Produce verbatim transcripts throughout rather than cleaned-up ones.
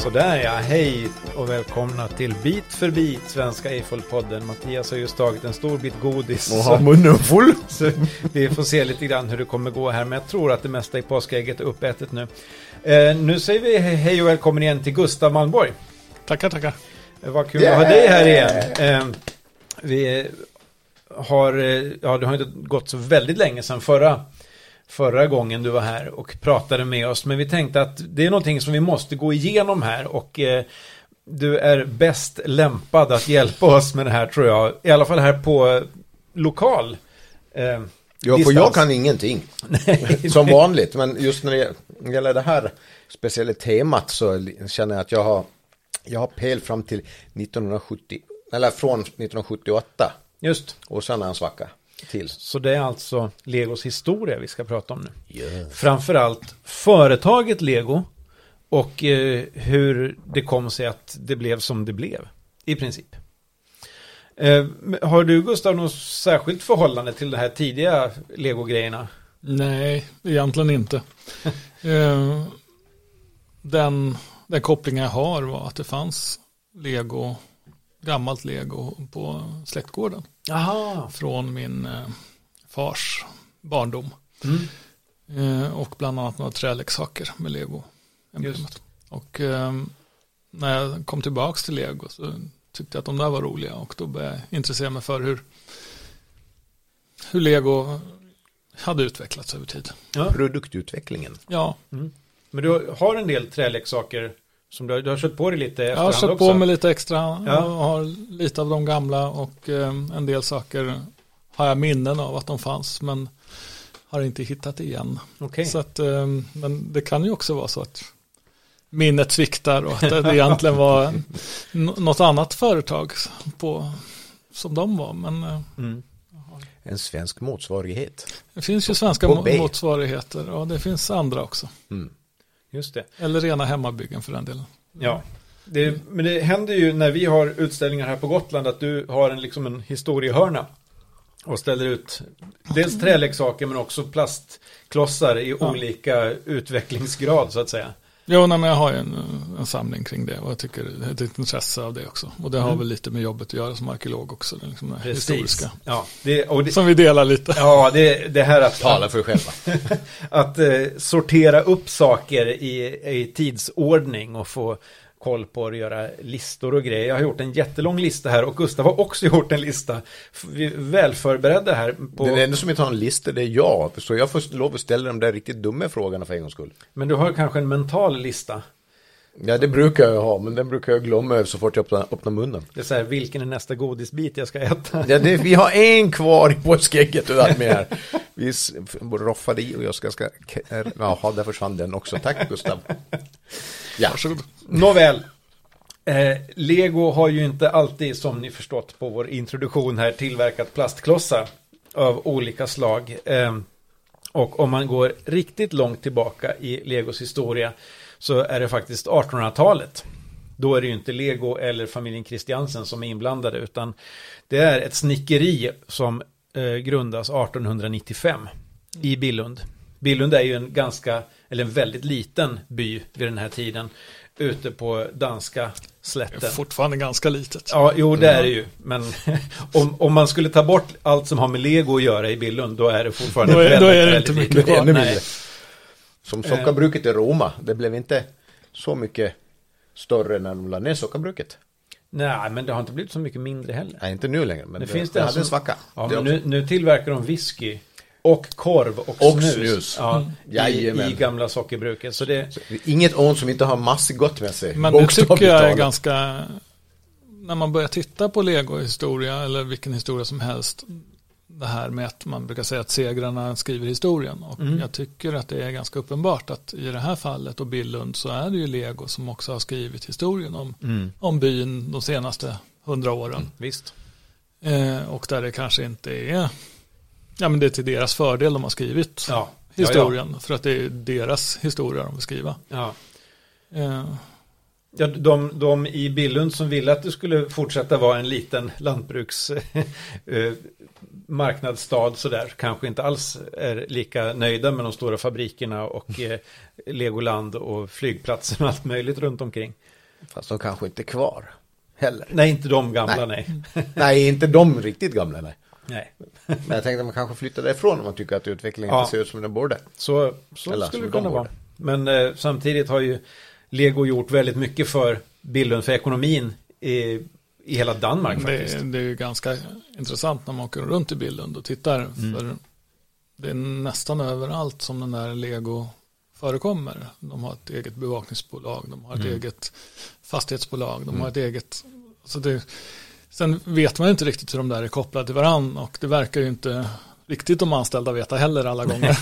Sådär ja, hej och välkomna till Bit för bit, Svenska Eiffel-podden. Mattias har just tagit en stor bit godis. Och har munnen full. Så vi får se lite grann hur det kommer gå här. Men jag tror att det mesta i påskägget är uppätet nu. Eh, nu säger vi hej och välkommen igen till Gustav Malmborg. Tackar, tackar. Eh, vad kul yeah. att ha dig här igen. Eh, vi har, ja det har inte gått så väldigt länge sedan förra Förra gången du var här och pratade med oss. Men vi tänkte att det är någonting som vi måste gå igenom här. Och eh, du är bäst lämpad att hjälpa oss med det här, tror jag. I alla fall här på lokal eh, Ja, distans. För jag kan ingenting. Nej, som vanligt. Men just när det gäller det här speciella temat så känner jag att jag har, jag har pel fram till nittonhundrasjuttio. Eller från nittonhundrasjuttioåtta. Just. Och sen är en svacka. Till. Så det är alltså Legos historia vi ska prata om nu. Yes. Framförallt företaget Lego och eh, hur det kom sig att det blev som det blev, i princip. Eh, har du, Gustav, något särskilt förhållande till de här tidiga Lego-grejerna? Nej, egentligen inte. eh, den, den kopplingen jag har var att det fanns Lego, gammalt Lego på släktgården. Aha. Från min eh, fars barndom. Mm. Eh, och bland annat några träleksaker med Lego. Och eh, när jag kom tillbaka till Lego så tyckte jag att de där var roliga. Och då började jag intressera mig för hur, hur Lego hade utvecklats över tid. Ja. Produktutvecklingen. Ja. Mm. Men du har en del träleksaker som du har, du har kört på dig lite efterhand också? Jag har kört också. på mig lite extra. Ja. Jag har lite av de gamla och eh, en del saker har jag minnen av att de fanns, men har inte hittat igen. Okay. Så att, eh, men det kan ju också vara så att minnet sviktar och att det egentligen var n- något annat företag på, som de var. Men, eh, mm. En svensk motsvarighet. Det finns ju svenska må- motsvarigheter och det finns andra också. Mm. Just det. Eller rena hemmabyggen för den delen. Ja, det, men det händer ju när vi har utställningar här på Gotland att du har en, liksom en historiehörna och ställer ut dels träleksaker men också plastklossar i ja. olika utvecklingsgrad så att säga. Jo, nej, men jag har ju en, en samling kring det och jag tycker det är ett intresse av det också. Och det har mm. väl lite med jobbet att göra som arkeolog också, det liksom historiska. Ja, det, och det, som vi delar lite. Ja, det, det här att tala för själva. att eh, sortera upp saker i, i tidsordning och få koll på att göra listor och grejer. Jag har gjort en jättelång lista här och Gustav har också gjort en lista. Vi är väl förberedda här. På... Den enda som inte har en lista det är jag. Så jag får lov att ställa de där riktigt dumma frågorna för en gångs skull. Men du har kanske en mental lista? Ja, det brukar jag ha, men den brukar jag glömma så fort jag öppnar, öppnar munnen. Det är så här, vilken är nästa godisbit jag ska äta? Ja, det, vi har en kvar i påskägget och allt med här. Vi roffade i och jag ska... ska jaha, där försvann den också. Tack, Gustav. Ja. Varsågod. Nåväl. Eh, Lego har ju inte alltid, som ni förstått på vår introduktion här, tillverkat plastklossar av olika slag. Eh, och om man går riktigt långt tillbaka i Legos historia så är det faktiskt artonhundratalet. Då är det ju inte Lego eller familjen Christiansen som är inblandade utan det är ett snickeri som eh, grundas artonhundranittiofem i Billund. Billund är ju en ganska, eller en väldigt liten by vid den här tiden ute på danska slätten. Det är fortfarande ganska litet. Ja, jo det är det ju. Men om, om man skulle ta bort allt som har med Lego att göra i Billund då är det fortfarande då är, väldigt, då är det väldigt inte mycket kvar. Nej. Som sockerbruket i Roma. Det blev inte så mycket större när de lade ner sockerbruket. Nej, men det har inte blivit så mycket mindre heller. Nej, inte nu längre. Men det, det, finns det det hade en svacka. Ja, men nu, nu tillverkar de whisky och korv och, och snus, snus. Ja, mm. i, i gamla sockerbruket. Så det... Så, inget ont som inte har massor gott med sig. Men det tycker jag är ganska... När man börjar titta på Lego-historia eller vilken historia som helst, det här med att man brukar säga att segrarna skriver historien. Och mm. jag tycker att det är ganska uppenbart att i det här fallet och Billund så är det ju Lego som också har skrivit historien om, mm. om byn de senaste hundra åren. Mm, visst. Eh, och där det kanske inte är... Ja, men det är till deras fördel de har skrivit ja. historien. Ja, ja. För att det är deras historia de vill skriva. Ja. Eh, Ja, de, de i Billund som ville att det skulle fortsätta vara en liten lantbruks eh, marknadsstad sådär, kanske inte alls är lika nöjda med de stora fabrikerna och eh, Legoland och flygplatser och allt möjligt runt omkring. Fast de kanske inte är kvar heller. Nej, inte de gamla, nej. Nej, nej inte de riktigt gamla, nej. Nej. Men jag tänkte att man kanske flyttar därifrån om man tycker att utvecklingen ja. inte ser ut som den borde. Så, så Eller skulle det de kunna vara. borde. Men eh, samtidigt har ju Lego gjort väldigt mycket för Billund, för ekonomin i, i hela Danmark faktiskt. Det, det är ju ganska intressant när man åker runt i Billund och tittar. Mm. För det är nästan överallt som den där Lego förekommer. De har ett eget bevakningsbolag, de har ett mm. eget fastighetsbolag, de mm. har ett eget... Så det, sen vet man ju inte riktigt hur de där är kopplade till varandra och det verkar ju inte riktigt de anställda veta heller alla gånger.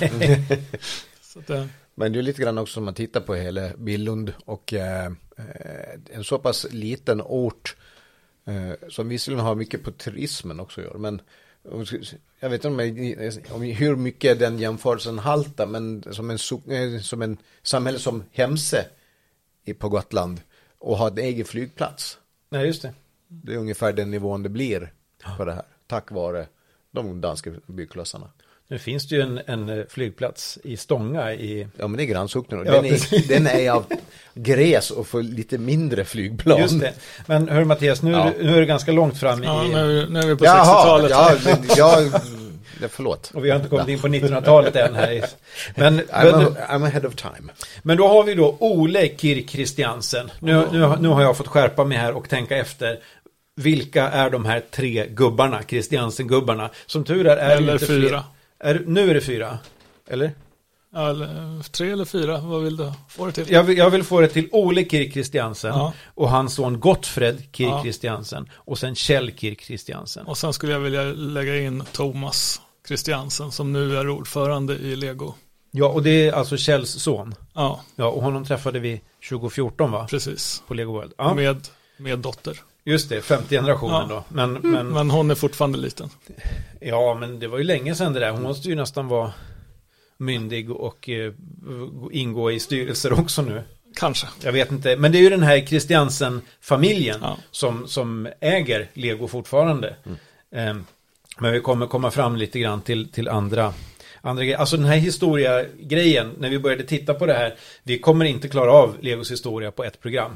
Så det, men det är lite grann också som man tittar på hela Billund och eh, en så pass liten ort eh, som visserligen har mycket på turismen också gör, men jag vet inte om, om hur mycket den jämförelsen haltar, men som en, som en samhälle som Hemse på Gotland och har en egen flygplats. Nej, just det. Det är ungefär den nivån det blir på det här, tack vare de danska byggklossarna. Nu finns det ju en, en flygplats i Stånga i... Ja, men det är grannsocknen. Ja, den, är, den är av gräs och får lite mindre flygplan. Just det. Men hör Mattias, nu, ja. nu är det ganska långt fram i... Ja, nu, nu är vi på Jaha, sextiotalet. Ja, ja, ja, förlåt. Och vi har inte kommit in på nittonhundratalet än här. Men, I'm, a, I'm ahead of time. Men då har vi då Ole Kirk Christiansen. Nu, oh. nu, nu har jag fått skärpa mig här och tänka efter. Vilka är de här tre gubbarna, Christiansen-gubbarna? Som tur är, är eller inte fyra. Fler. Är, nu är det fyra, eller? Ja, eller, tre eller fyra, vad vill du få det till? Jag vill, jag vill få det till Ole Kirk Christiansen ja. och hans son Gottfred Kirk ja. Christiansen och sen Kjell Kirk Christiansen. Och sen skulle jag vilja lägga in Thomas Christiansen som nu är ordförande i Lego. Ja, och det är alltså Kjells son. Ja. Ja, och honom träffade vi tjugo fjorton, va? Precis. På Lego World. Ja. Med, med dotter. Just det, femte generationen ja. då. Men, men... men hon är fortfarande liten. Ja, men det var ju länge sedan det där. Hon måste ju nästan vara myndig och eh, ingå i styrelser också nu. Kanske. Jag vet inte. Men det är ju den här Christiansen-familjen ja. som, som äger Lego fortfarande. Mm. Eh, men vi kommer komma fram lite grann till, till andra... Andra grejer. Alltså den här historia-grejen, när vi började titta på det här, vi kommer inte klara av Legos historia på ett program.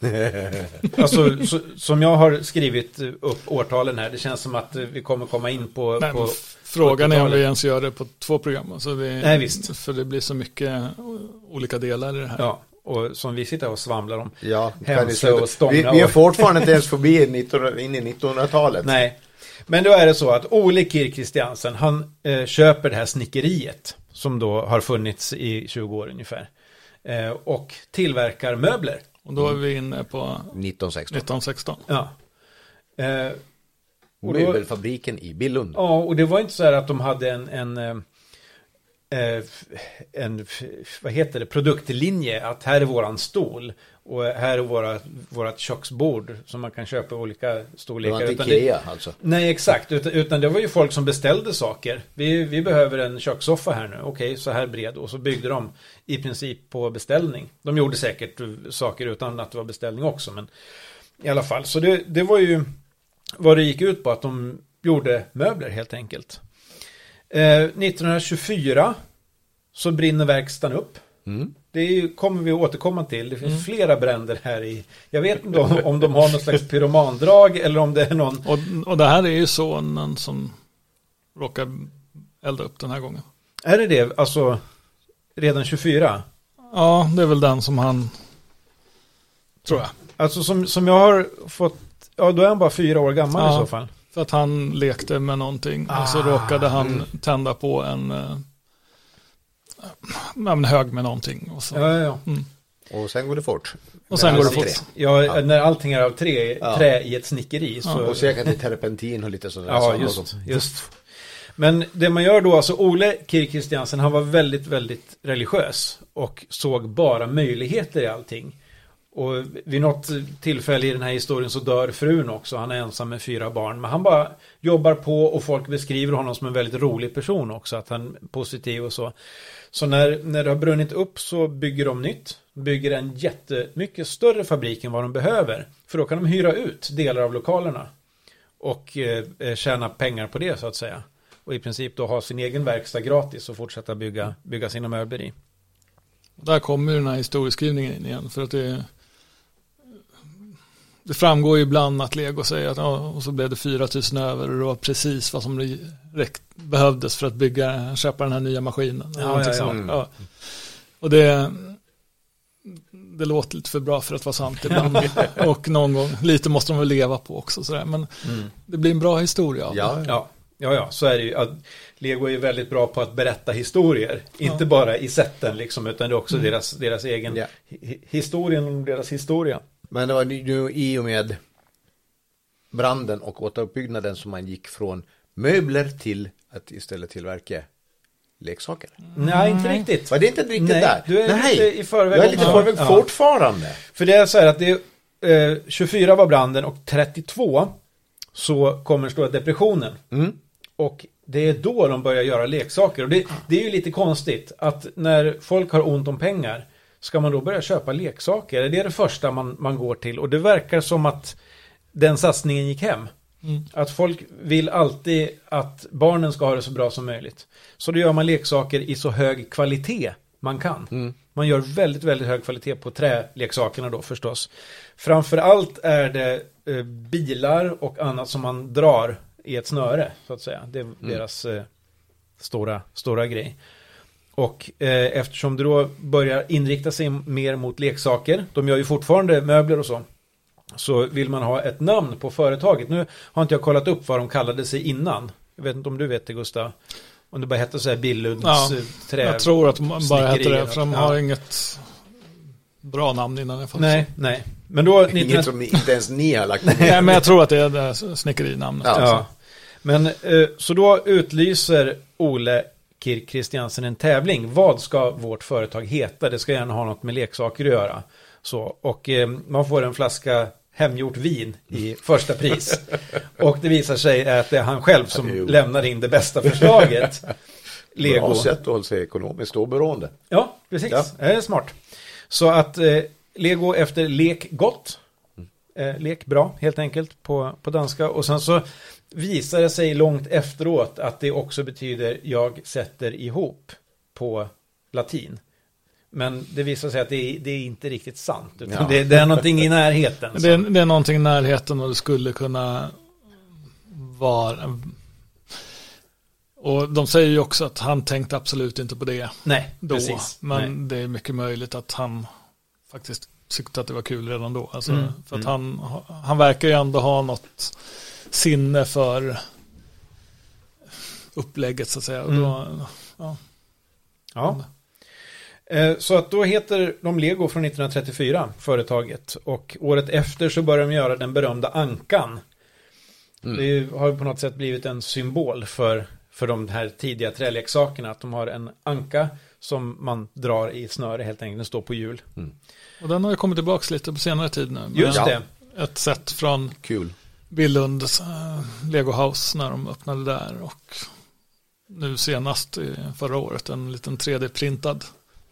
Alltså, så, som jag har skrivit upp årtalen här, det känns som att vi kommer komma in på... Nej, på frågan är om vi ens gör det på två program. Alltså det, Nej, visst. För det blir så mycket olika delar i det här. Ja, och som vi sitter och svamlar om. Ja, Hemse och Stånga. Vi, vi är fortfarande inte ens förbi nitton, in i nittonhundratalet. Nej. Men då är det så att Ole Kirk Christiansen, han eh, köper det här snickeriet som då har funnits i tjugo år ungefär. Eh, och tillverkar möbler. Och då är vi inne på nitton sexton. nitton sexton. Ja. Eh, och möbelfabriken i Billund. Ja, och det var inte så här att de hade en, en, eh, en vad heter det, produktlinje. Att här är våran stol. Och här är våra, vårat köksbord som man kan köpa i olika storlekar. Det var inte Ikea det, alltså? Nej, exakt. Utan, utan det var ju folk som beställde saker. Vi, vi behöver en kökssoffa här nu. Okej, så här bred. Och så byggde de i princip på beställning. De gjorde säkert saker utan att det var beställning också. Men i alla fall. Så det, det var ju vad det gick ut på. Att de gjorde möbler helt enkelt. Eh, nittonhundratjugofyra så brinner verkstaden upp. Mm. Det kommer vi återkomma till. Det finns mm. flera bränder här i. Jag vet inte om, om de har något slags pyromandrag eller om det är någon... Och, och det här är ju sonen som råkar elda upp den här gången. Är det det? Alltså redan tjugofyra? Ja, det är väl den som han... Tror jag. Alltså som, som jag har fått... Ja, då är han bara fyra år gammal ja, i så fall. För att han lekte med någonting. Ah, och så råkade han mm. tända på en... en hög med någonting. Och, så. Ja, ja, ja. Mm. Och sen går det fort. Och sen går det fort. Ja, ja, när allting är av trä, ja. trä i ett snickeri. Så... Ja. Och säkert till terpentin och lite sådär. Ja, just, just. Men det man gör då, alltså Ole Kirk Christiansen, han var väldigt, väldigt religiös. Och såg bara möjligheter i allting. Och vid något tillfälle i den här historien så dör frun också. Han är ensam med fyra barn. Men han bara jobbar på och folk beskriver honom som en väldigt rolig person också. Att han är positiv och så. Så när, när det har brunnit upp så bygger de nytt. bygger en jättemycket större fabrik än vad de behöver. För då kan de hyra ut delar av lokalerna och eh, tjäna pengar på det så att säga. Och i princip då ha sin egen verkstad gratis och fortsätta bygga, bygga sina möbler i. Där kommer den här historieskrivningen in igen. För att det, det framgår ju ibland att Lego säger att ja, och så blev det fyra tusen över och det var precis vad som räck, behövdes för att bygga, köpa den här nya maskinen. Ja, ja, ja. Ja. Och det, det låter lite för bra för att vara sant ibland. Och någon gång, lite måste de väl leva på också. Sådär. Men mm. det blir en bra historia av ja, ja. Ja, ja, så är det ju. Att Lego är ju väldigt bra på att berätta historier. Ja. Inte bara i sätten liksom, utan det är också mm. deras, deras egen ja. hi- historien om deras historia. Men det var ju i och med branden och återuppbyggnaden som man gick från möbler till att istället tillverka leksaker. Mm. Nej, inte riktigt. Var det inte riktigt Nej, där? Du är Nej, lite i förväg. jag är lite i förväg ja. fortfarande. För det är så här att det är, eh, tjugofyra var branden och trettiotvå så kommer stora depressionen. Mm. Och det är då de börjar göra leksaker. Och det, det är ju lite konstigt att när folk har ont om pengar ska man då börja köpa leksaker. Det är det första man, man går till. Och det verkar som att den satsningen gick hem. Mm. Att folk vill alltid att barnen ska ha det så bra som möjligt. Så då gör man leksaker i så hög kvalitet man kan. Mm. Man gör väldigt, väldigt hög kvalitet på träleksakerna då förstås. Framförallt är det eh, bilar och annat som man drar i ett snöre så att säga. Det är mm. deras eh, stora, stora grej. Och eh, eftersom det då börjar inrikta sig mer mot leksaker, de gör ju fortfarande möbler och så, så vill man ha ett namn på företaget. Nu har inte jag kollat upp vad de kallade sig innan. Jag vet inte om du vet det, Gustav. Om det bara hette så här Billunds ja, trä. Jag tror att de bara heter det, för de ja. har inget bra namn innan. Jag nej, nej. Men då... Inget nitton... som ni, inte ens ni har lagt. Nej, men jag tror att det är det snickerinamnet. Ja. ja. Men eh, så då utlyser Ole Kirk Christiansen en tävling. Vad ska vårt företag heta? Det ska gärna ha något med leksaker att göra. Så, och eh, man får en flaska hemgjort vin i första pris. Och det visar sig att det är han själv som ja, lämnar in det bästa förslaget. Lego. Bra sätt att hålla sig ekonomiskt oberoende. Ja, precis. Ja. Det är smart. Så att eh, Lego efter lek gott. Eh, lek bra, helt enkelt, på, på danska. Och sen så visar det sig långt efteråt att det också betyder jag sätter ihop på latin. Men det visar sig att det är, det är inte riktigt sant. Utan ja. det, det är någonting i närheten. Det är, det är någonting i närheten och det skulle kunna vara... Och de säger ju också att han tänkte absolut inte på det. Nej, då. Precis. Men Nej. det är mycket möjligt att han faktiskt tyckte att det var kul redan då. Alltså, mm. För att mm. han, han verkar ju ändå ha något sinne för upplägget så att säga. Och då, mm. ja. ja. Så att då heter de Lego från nittonhundratrettiofyra, företaget. Och året efter så börjar de göra den berömda ankan. Mm. Det har på något sätt blivit en symbol för, för de här tidiga träleksakerna. Att de har en anka som man drar i snöre helt enkelt. Den står på hjul. Mm. Och den har ju kommit tillbaka lite på senare tid nu. Just det. Ett sätt från Kul. Billunds uh, Lego House när de öppnade där. Och nu senast i förra året en liten tre D-printad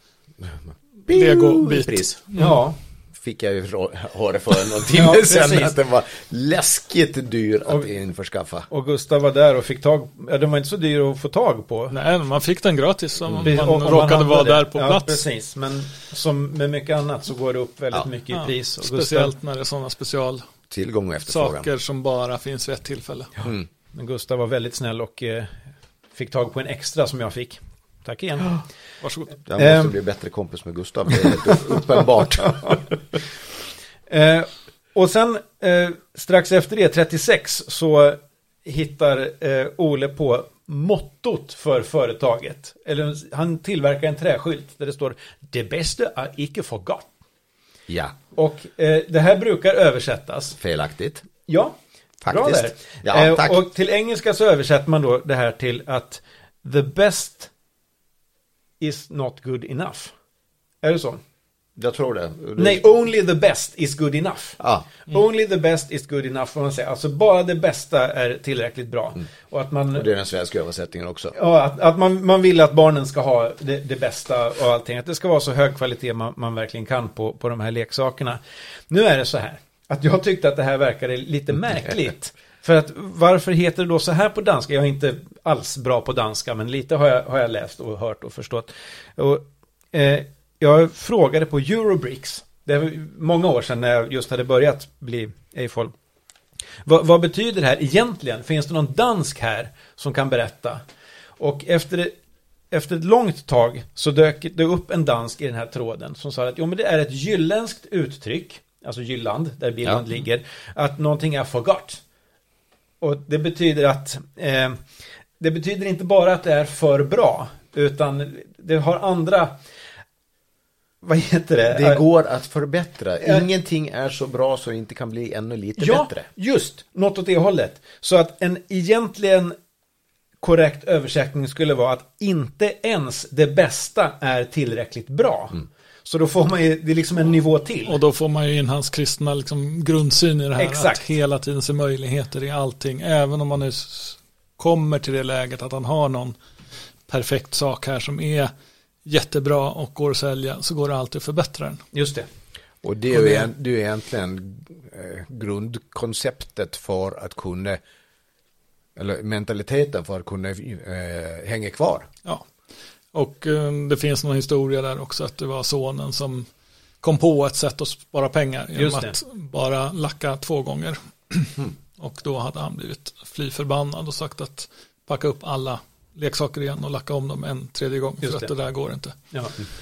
Lego-bit. Mm. Ja, fick jag ju höra för någon timme ja, sedan att den var läskigt dyr att och, införskaffa. Och Gustav var där och fick tag, ja, den var inte så dyr att få tag på. Nej, man fick den gratis om mm. man och, råkade vara där på ja, plats. Precis, men som med mycket annat så går det upp väldigt ja. mycket i pris. Och speciellt Gustav, när det är sådana special tillgång och efterfrågan. Saker som bara finns vid ett tillfälle. Ja. Mm. Men Gustav var väldigt snäll och eh, fick tag på en extra som jag fick. Tack igen. Ja. Varsågod. Jag måste um, bli bättre kompis med Gustav. Det är helt uppenbart. uh, och sen uh, strax efter det, trettiosex, så hittar uh, Ole på mottot för företaget. Eller han tillverkar en träskylt där det står det bästa är icke forgot. Ja. Och uh, det här brukar översättas. Felaktigt. Ja, faktiskt. Bra där. Ja, tack. Uh, och till engelska så översätter man då det här till att the best is not good enough. Är det så? Jag tror det. det... Nej, only the best is good enough. Ah. Mm. Only the best is good enough, får man säga. Alltså bara det bästa är tillräckligt bra. Mm. Och, att man, och det är den svenska översättningen också. Ja, att, att man, man vill att barnen ska ha det, det bästa och allting. Att det ska vara så hög kvalitet man, man verkligen kan på, på de här leksakerna. Nu är det så här, att jag tyckte att det här verkade lite märkligt. För att varför heter det då så här på danska? Jag är inte alls bra på danska, men lite har jag, har jag läst och hört och förstått. Och, eh, jag frågade på Eurobricks, det var många år sedan när jag just hade börjat bli A-folk. Vad, vad betyder det här egentligen? Finns det någon dansk här som kan berätta? Och efter, efter ett långt tag så dök det upp en dansk i den här tråden som sa att jo, men det är ett gyllenskt uttryck, alltså Jylland, där bilden ja. ligger, att någonting är forgot. Och det betyder att eh, det betyder inte bara att det är för bra, utan det har andra, vad heter det? Det går att förbättra. Ingenting är så bra så det inte kan bli ännu lite ja, bättre. Just, något åt det hållet. Så att en egentligen korrekt översättning skulle vara att inte ens det bästa är tillräckligt bra. Mm. Så då får man ju, det är liksom en nivå till. Och då får man ju in hans kristna liksom grundsyn i det här. Exakt. Att hela tiden se möjligheter i allting. Även om man nu kommer till det läget att han har någon perfekt sak här som är jättebra och går att sälja, så går det alltid att förbättra den. Just det. Och det är ju det... det är egentligen eh, grundkonceptet för att kunna, eller mentaliteten för att kunna eh, hänga kvar. Ja. Och eh, det finns någon historia där också att det var sonen som kom på ett sätt att spara pengar genom att bara lacka två gånger. Mm. Och då hade han blivit fly förbannad och sagt att packa upp alla leksaker igen och lacka om dem en tredje gång. Just för att det. det där går inte. Ja.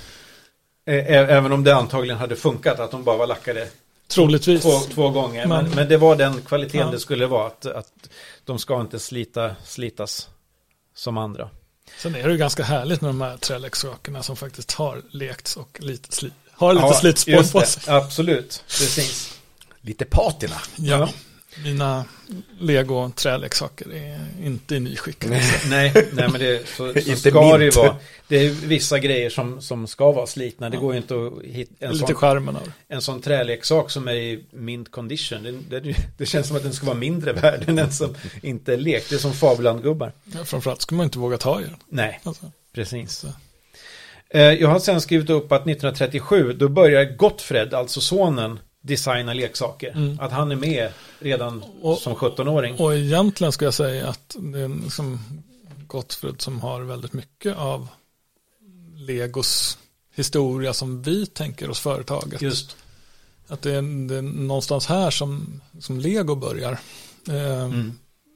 Även om det antagligen hade funkat att de bara var lackade troligtvis två, två gånger. Men, men, men det var den kvaliteten ja. det skulle vara. Att, att de ska inte slita, slitas som andra. Sen är det ju ganska härligt med de här träleksakerna som faktiskt har lekts och lite sli, har lite ja, slitspår på sig. Absolut, precis. Lite patina. Ja. ja. Mina Lego träleksaker är inte i nyskick. nej, nej, men det så, så ska det ju vara. Det är vissa grejer som, som ska vara slitna. Det ja. går ju inte att hitta en lite sån, skärmen av. En sån träleksak som är i mint condition. Det, det, det känns som att den ska vara mindre värd än den som inte är lekt. Det är som Fabulandgubbar. Ja, framförallt ska man inte våga ta i den. Nej, alltså. precis. Så. Jag har sen skrivit upp att nittonhundratrettiosju då börjar Gottfred, alltså sonen, designa leksaker. Mm. Att han är med redan och, som sjuttonåring. Och egentligen ska jag säga att det är liksom Gottfred som har väldigt mycket av Legos historia som vi tänker oss företaget. Just. Att det är, det är någonstans här som, som Lego börjar. Eh, mm.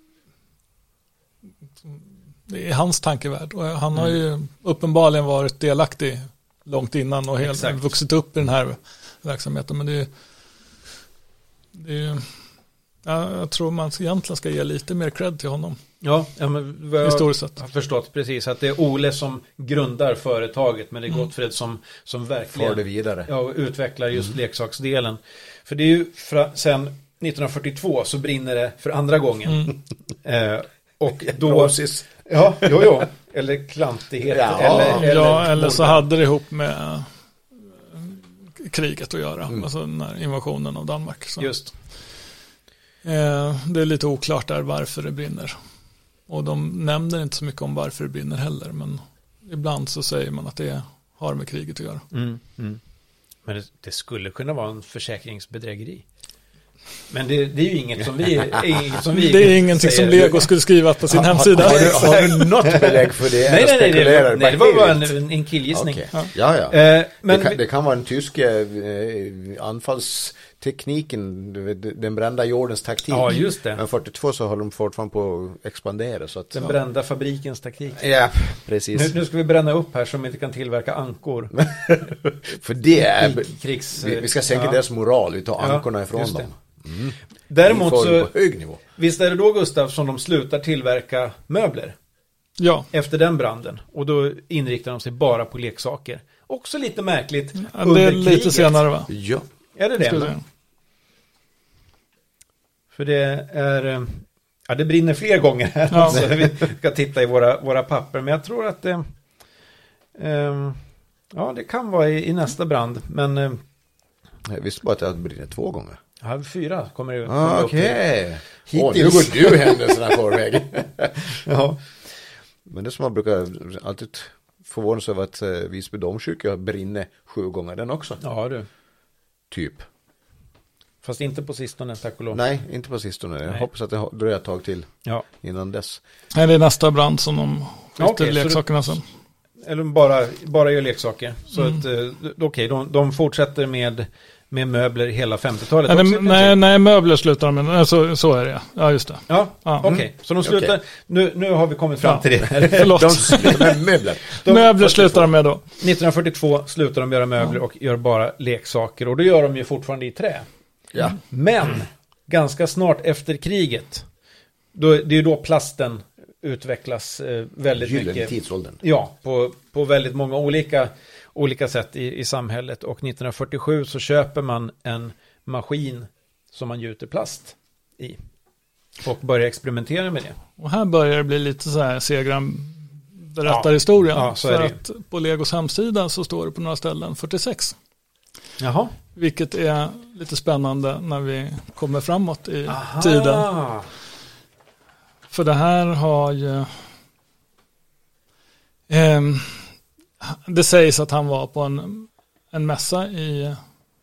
Det är hans tankevärld. Och han har ju mm. uppenbarligen varit delaktig långt innan och helt vuxit upp i den här verksamheten. Men det är Det är, ja, jag tror man egentligen ska ge lite mer cred till honom. Ja, ja men vad historiskt sett. Jag har förstått precis att det är Ole som grundar företaget, men det är mm. Gottfred som, som verkligen får det vidare. Ja, utvecklar just mm. leksaksdelen. För det är ju fra, sen nittonhundrafyrtiotvå så brinner det för andra gången. Mm. Eh, och då... ja, jo, jo. Eller klantighet. Ja, eller, eller, ja, eller så hade det ihop med kriget att göra, mm. alltså den här invasionen av Danmark. Så. Just. Eh, det är lite oklart där varför det brinner. Och de nämner inte så mycket om varför det brinner heller, men ibland så säger man att det har med kriget att göra. Mm. Mm. Men det, det skulle kunna vara en försäkringsbedrägeri. Men det, det är ju inget som vi... Inget som vi det är ingenting som Lego skulle skriva på sin ha, hemsida. Har, har, du, har du något belägg för det? Nej, nej, nej, det, nej, det var bara en, en killgissning. Okay. Ja, ja. ja. Eh, men det, kan, det kan vara den tyska eh, anfallstekniken, den brända jordens taktik. Ja, just det. Men fyrtiotvå så håller de fortfarande på att expandera. Så att, den ja. brända fabrikens taktik. Ja, precis. Nu, nu ska vi bränna upp här som inte kan tillverka ankor. för det är... Krigs, vi, vi ska sänka ja. deras moral, vi tar ankorna ja, ifrån dem. Mm. Däremot så hög nivå. Visst är det då, Gustav, som de slutar tillverka möbler? Ja. Efter den branden. Och då inriktar de sig bara på leksaker. Också lite märkligt. Ja, det är lite kriget. Senare, va? Ja. Är det det? Men? För det är... Ja, det brinner fler gånger här. Ja. Så vi ska titta i våra, våra papper. Men jag tror att det... Um, Ja, det kan vara i, i nästa brand. Men... Eh, jag visste bara att jag brinner två gånger. Ja, fyra kommer det ah, okej. Okay. Åh, nu går du händelserna förväg. Ja. Men det som man brukar alltid förvånas över att uh, Visby domkyrka brinner sju gånger den också. Ja, du. Typ. Fast inte på sistone, tack och lov. Nej, inte på sistone. Jag Nej. hoppas att det dröjer ett tag till ja. innan dess. Nej, det är nästa brand som de skjuter ja, okay, leksakerna sen. Eller bara, bara gör leksaker. Så Mm. att, okej, okay, de, de fortsätter med, med möbler hela femtiotalet. Nej, också, nej, nej, möbler slutar de med. Så, så är det, ja just det. Ja, ja. okej. Okay. Så de slutar, okay. nu, nu har vi kommit fram ja. till det här. Förlåt. De slutar med möbler. De, möbler slutar de med då. nittonhundrafyrtiotvå slutar de göra möbler ja. och gör bara leksaker. Och då gör de ju fortfarande i trä. Ja. Men, ganska snart efter kriget, då, det är då plasten utvecklas eh, väldigt Gyllene mycket. tidsåldern. Ja, på, på väldigt många olika, olika sätt i, i samhället. Och nittonhundrafyrtiosju så köper man en maskin som man gjuter plast i. Och börjar experimentera med det. Och här börjar det bli lite så här Segran berättar ja. historien. Ja, så för är det. Att på Legos hemsida så står det på några ställen fyrtiosex. Jaha. Vilket är lite spännande när vi kommer framåt i Aha. tiden. För det här har ju... Eh, det sägs att han var på en, en mässa i,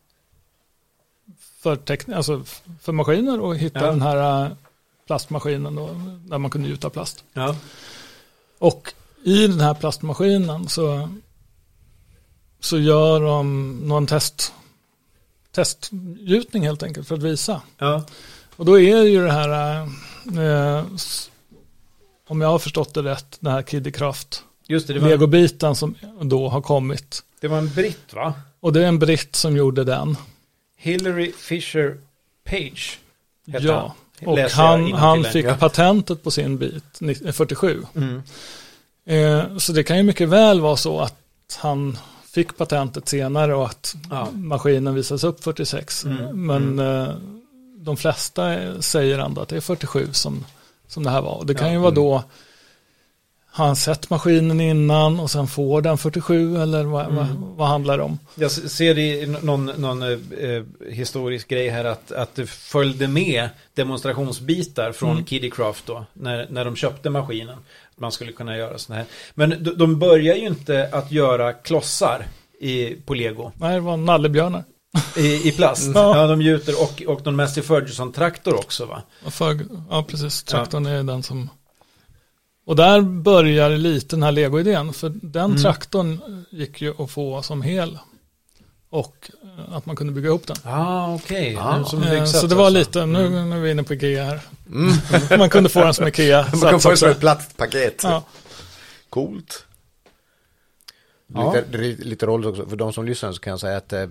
för, tekn, alltså för maskiner och hittade ja. den här plastmaskinen då, där man kunde gjuta plast. Ja. Och i den här plastmaskinen så, så gör de någon test, testgjutning helt enkelt för att visa. Ja. Och då är ju det här... Eh, om jag har förstått det rätt, den här Kiddycraft Just det, det var Lego-biten som då har kommit. Det var en britt, va? Och det är en britt som gjorde den. Hillary Fisher Page hette ja, han. och han, han fick ja. patentet på sin bit fyrtiosju. Mm. Eh, så det kan ju mycket väl vara så att han fick patentet senare och att ja. maskinen visas upp fyrtiosex. Mm. Men mm. Eh, de flesta säger ändå att det är fyrtiosju som som det här var. Och det kan ja, ju vara då han sett maskinen innan och sen får den fyrtiosju eller vad, mm. vad, vad handlar det om? Jag ser i någon, någon eh, historisk grej här att, att det följde med demonstrationsbitar från mm. Kiddycraft då när, när de köpte maskinen. Att man skulle kunna göra såna här. Men de, de börjar ju inte att göra klossar i, på Lego. Nej, det var nallebjörnar. I, i plast. Mm. Ja, de gjuter och, och de Massey Ferguson-traktor också, va? För, ja, precis. Traktorn ja. är den som... Och där börjar lite den här Lego-idén. För den mm. traktorn gick ju att få som hel. Och att man kunde bygga ihop den. Ah, okej. Okay. Ah. Så det var alltså. lite... Nu, mm. nu är vi inne på Ikea här. Mm. Man kunde få den som Ikea. Man kan få den som ett platt paket. Ja. Coolt. Ja. Lite, lite roligt också. För de som lyssnar så kan jag säga att eh,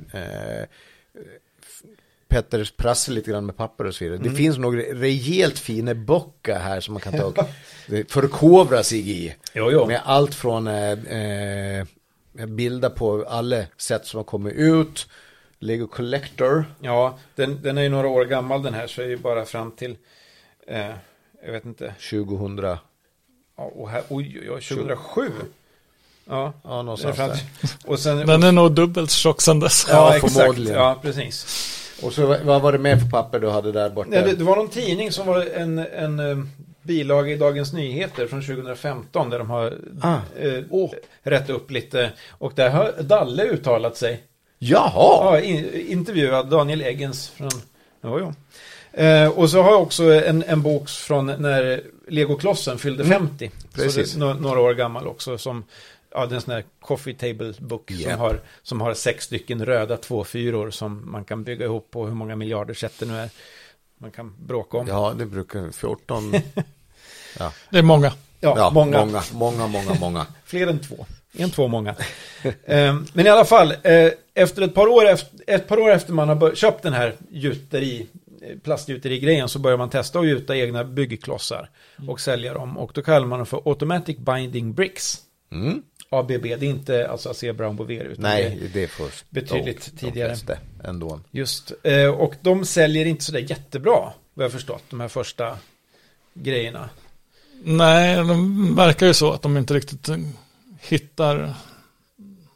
Petter prassar lite grann med papper och så vidare. Mm. Det finns några rejält fina bockar här som man kan ta och förkovra sig i. Jo, jo. Med allt från eh, eh, bilder på alla sätt som har kommit ut. Lego Collector. Ja, den, den är ju några år gammal den här, så är ju bara fram till eh, jag vet inte. tjugohundra. Ja, och här, oj, oj, oj, tjugohundrasju. Ja, ja någonstans och sen, den är nog dubbelt tjock sen dess. Ja, ja exakt. Ja, precis. Och så vad var det med för papper du hade där borta? Ja, det, det var någon tidning som var en, en um, bilaga i Dagens Nyheter från tjugohundrafemton där de har ah. eh, oh. rätt upp lite. Och där har Dalle uttalat sig. Jaha! Ja, in, intervjuad Daniel Eggens från... Ja, ja. Eh, och så har jag också en, en bok från när Lego-klossen fyllde mm. femtio. Precis. Så det är no, några år gammal också som... Ja, det är en sån här coffee table book yep. som, har, som har sex stycken röda tvåfyror som man kan bygga ihop på hur många miljarder sätt det nu är. Man kan bråka om. Ja, det brukar fjorton. Ja. Det är många. Ja, ja många. många. Många, många, många. Fler än två. En, två, många. eh, men i alla fall, eh, efter ett par år efter, ett par år efter man har bör- köpt den här gjuteri, plastgjuteri-grejen så börjar man testa att gjuta egna byggklossar mm. och sälja dem. Och då kallar man dem för Automatic Binding Bricks. Mm. A B B, det är inte alltså A C Brown Boveri utan nej, det är först betydligt de, tidigare de ändå. Just, eh, och de säljer inte så där jättebra vad jag förstått, de här första grejerna. Nej, de verkar ju så att de inte riktigt hittar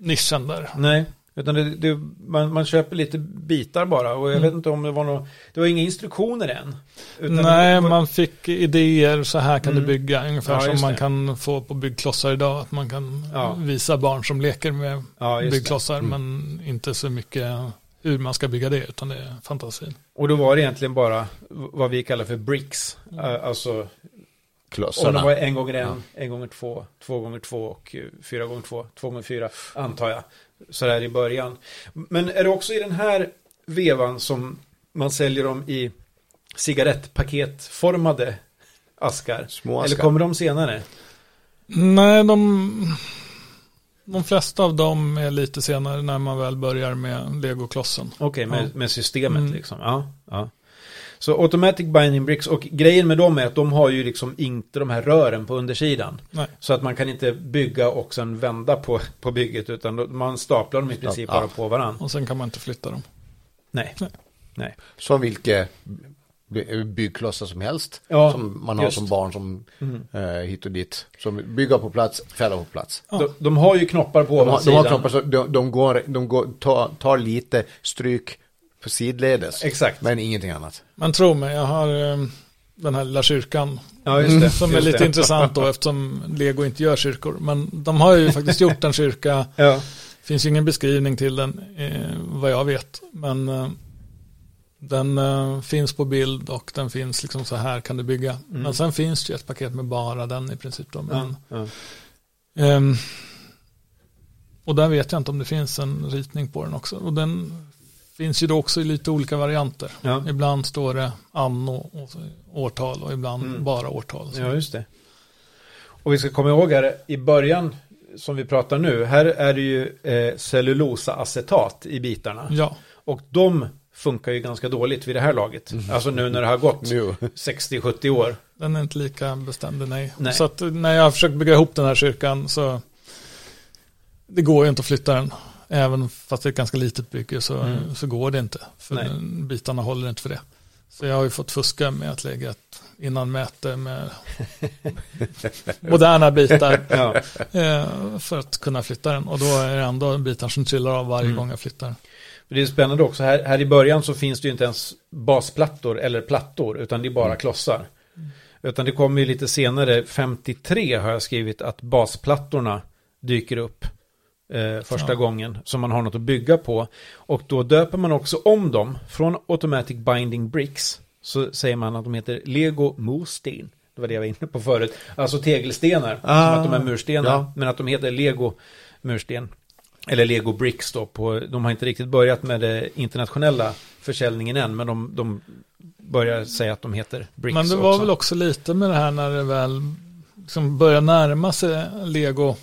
nischen där. Nej, utan det, det, man, man köper lite bitar bara. Och jag mm. vet inte om det var något... Det var inga instruktioner än. Utan Nej, var... man fick idéer. Så här kan mm. du bygga. Ungefär ja, som man det. kan få på byggklossar idag. Att man kan ja. visa barn som leker med ja, byggklossar. Mm. Men inte så mycket hur man ska bygga det. Utan det är fantasin. Och då var det egentligen bara vad vi kallar för bricks. Mm. Alltså... Klossarna. Och det var en gånger en, ja. en gånger två, två gånger två och fyra gånger två, två gånger fyra, antar jag. Så där i början. Men är det också i den här vevan som man säljer dem i cigarettpaketformade askar? Små askar. Eller kommer de senare? Nej, de, de flesta av dem är lite senare när man väl börjar med Lego-klossen. Okej, okay, med, ja. med systemet mm. liksom. Ja, ja. Så Automatic Binding Bricks, och grejen med dem är att de har ju liksom inte de här rören på undersidan. Nej. Så att man kan inte bygga och sen vända på, på bygget, utan man staplar dem i princip ja. bara på varandra. Och sen kan man inte flytta dem. Nej. Nej. Nej. Som vilka byggklossar som helst. Ja, som man har just. som barn som mm. eh, hit och dit. Som bygger på plats, fäller på plats. Ja. De, de har ju knoppar på de har, de har knoppar så de, de går, de går tar, tar lite stryk på sidledes. Exakt. Men ingenting annat. Men tro mig, jag har um, den här lilla kyrkan. Ja, just det. Som just är lite det. intressant då, eftersom Lego inte gör kyrkor. Men de har ju faktiskt gjort en kyrka. Ja. Finns ju ingen beskrivning till den, eh, vad jag vet. Men eh, den eh, finns på bild och den finns liksom så här kan du bygga. Mm. Men sen finns det ju ett paket med bara den i princip då. Men, ja. Ja. Eh, och där vet jag inte om det finns en ritning på den också. Och den finns ju då också i lite olika varianter. Ja. Ibland står det anno och årtal och ibland mm. bara årtal. Så. Ja, just det. Och vi ska komma ihåg här i början som vi pratar nu. Här är det ju eh, cellulosaacetat i bitarna. Ja. Och de funkar ju ganska dåligt vid det här laget. Mm. Alltså nu när det har gått sextio sjuttio år. Den är inte lika bestämd, nej. nej. Så att när jag har försökt bygga ihop den här kyrkan så det går ju inte att flytta den. Även fast det är ett ganska litet bygge så, mm. så går det inte. För den, bitarna håller inte för det. Så jag har ju fått fuska med att lägga ett innanmäte med moderna bitar ja. eh, för att kunna flytta den. Och då är det ändå bitar som trillar av varje mm. gång jag flyttar. Det är spännande också. Här, här i början så finns det ju inte ens basplattor eller plattor, utan det är bara mm. klossar. Mm. Utan det kommer ju lite senare, femtiotre har jag skrivit, att basplattorna dyker upp. Eh, första ja. gången som man har något att bygga på, och då döper man också om dem från Automatic Binding Bricks, så säger man att de heter Lego Mursten. Det var det jag var inne på förut, alltså tegelstenar ah, som att de är murstenar, ja. men att de heter Lego Mursten eller Lego Bricks då på, de har inte riktigt börjat med det internationella försäljningen än, men de, de börjar säga att de heter Bricks. Men det var också. väl också lite med det här när det väl liksom börjar närma sig Lego.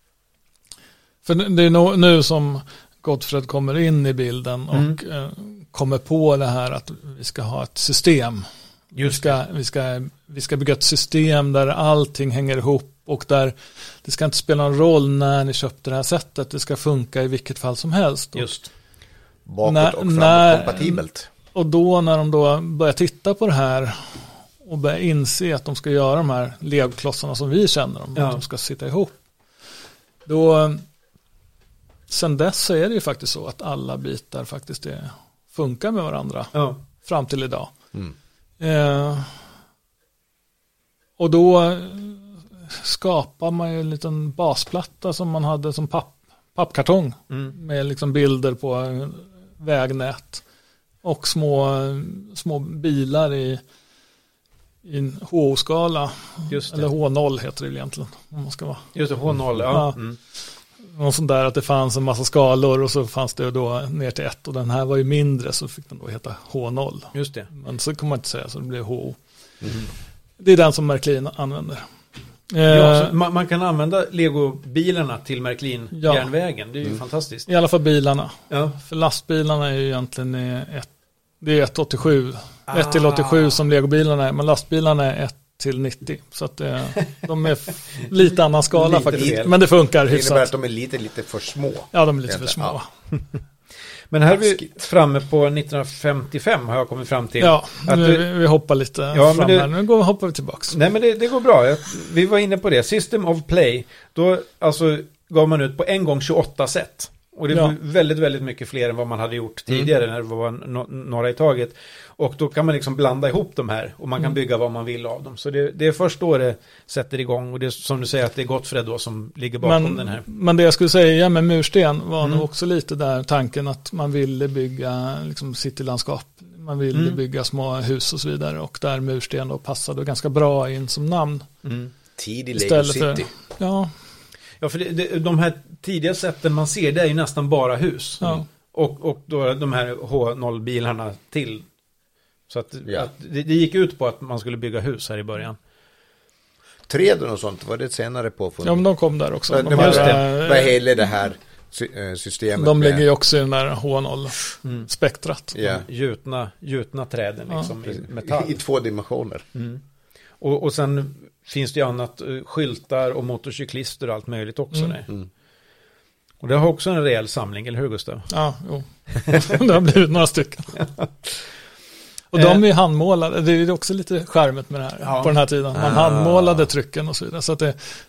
För det är nu som Gottfred kommer in i bilden och mm. eh, kommer på det här att vi ska ha ett system. Just ska, vi, ska, vi ska bygga ett system där allting hänger ihop och där det ska inte spela någon roll när ni köpte det här sättet. Det ska funka i vilket fall som helst. Just. Bakåt när, och framåt kompatibelt. Och då när de då börjar titta på det här och börjar inse att de ska göra de här legoklossarna som vi känner dem. Ja. Att de ska sitta ihop. Då... Sen dess så är det ju faktiskt så att alla bitar faktiskt är, funkar med varandra ja. fram till idag. Mm. Eh, och då skapar man ju en liten basplatta som man hade som papp, pappkartong mm. med liksom bilder på vägnät och små, små bilar i, i en H O-skala. Eller H noll heter det egentligen. Om man ska vara. Just det, H noll, ja. ja. Mm. Och sånt där att det fanns en massa skalor och så fanns det då ner till ett och den här var ju mindre så fick den då heta H noll. Just det. Men så kan man inte säga så det blev H O. Mm. Det är den som Märklin använder. Ja, man, man kan använda Lego-bilarna till Märklin-järnvägen. Ja. Det är ju mm. fantastiskt. I alla fall bilarna. Ja. För lastbilarna är ju egentligen ett, det är ett åttiosju. Ah. ett till åttiosju som Lego-bilarna är, men lastbilarna är ett till nittio. Så att det, de är f- lite annan skala lite faktiskt. Fel. Men det funkar hyfsat. Det innebär att de är lite, lite för små. Ja, de är lite för små. Ja. Men här är vi framme på nittonhundrafemtiofem har jag kommit fram till. Ja, att nu, det, vi hoppar lite ja, fram det, här. Nu går, hoppar vi tillbaka. Nej, men det, det går bra. Jag, vi var inne på det. System of Play. Då, alltså, gav man ut på en gång tjugoåtta set. Och det Ja. var väldigt, väldigt mycket fler än vad man hade gjort tidigare mm. när det var no- några i taget. Och då kan man liksom blanda ihop de här och man kan mm. bygga vad man vill av dem. Så det, det är först då det sätter igång. Och det är som du säger att det är Gottfred då som ligger bakom men, den här. Men det jag skulle säga med mursten var Mm. nog också lite där tanken att man ville bygga liksom citylandskap. Man ville Mm. bygga små hus och så vidare. Och där mursten då passade ganska bra in som namn. Mm. Tidig Lego Istället City. för, ja, Ja, för det, det, de här tidiga sätten man ser, det är ju nästan bara hus. Ja. Och, och då de här H noll-bilarna till. Så att, Ja. att det, det gick ut på att man skulle bygga hus här i början. Träden och sånt, var det senare påfunnet? ja, men de kom där också. Det De, var, just här, det var hela det här sy- eh, systemet. de med- ligger ju också i den där H noll-spektrat. Ja. Gjutna, gjutna träden liksom, i metall. I, I två dimensioner. Mm. Och, och sen finns det ju annat, eh, skyltar och motorcyklister och allt möjligt också. Mm. där. Mm. Och det har också en rejäl samling, eller hur Gustav? Ja, jo. Det har blivit några stycken. Och de är handmålade. Det är också lite charmet med det här Ja. på den här tiden. Man Ah. handmålade trycken och så vidare. Så att det,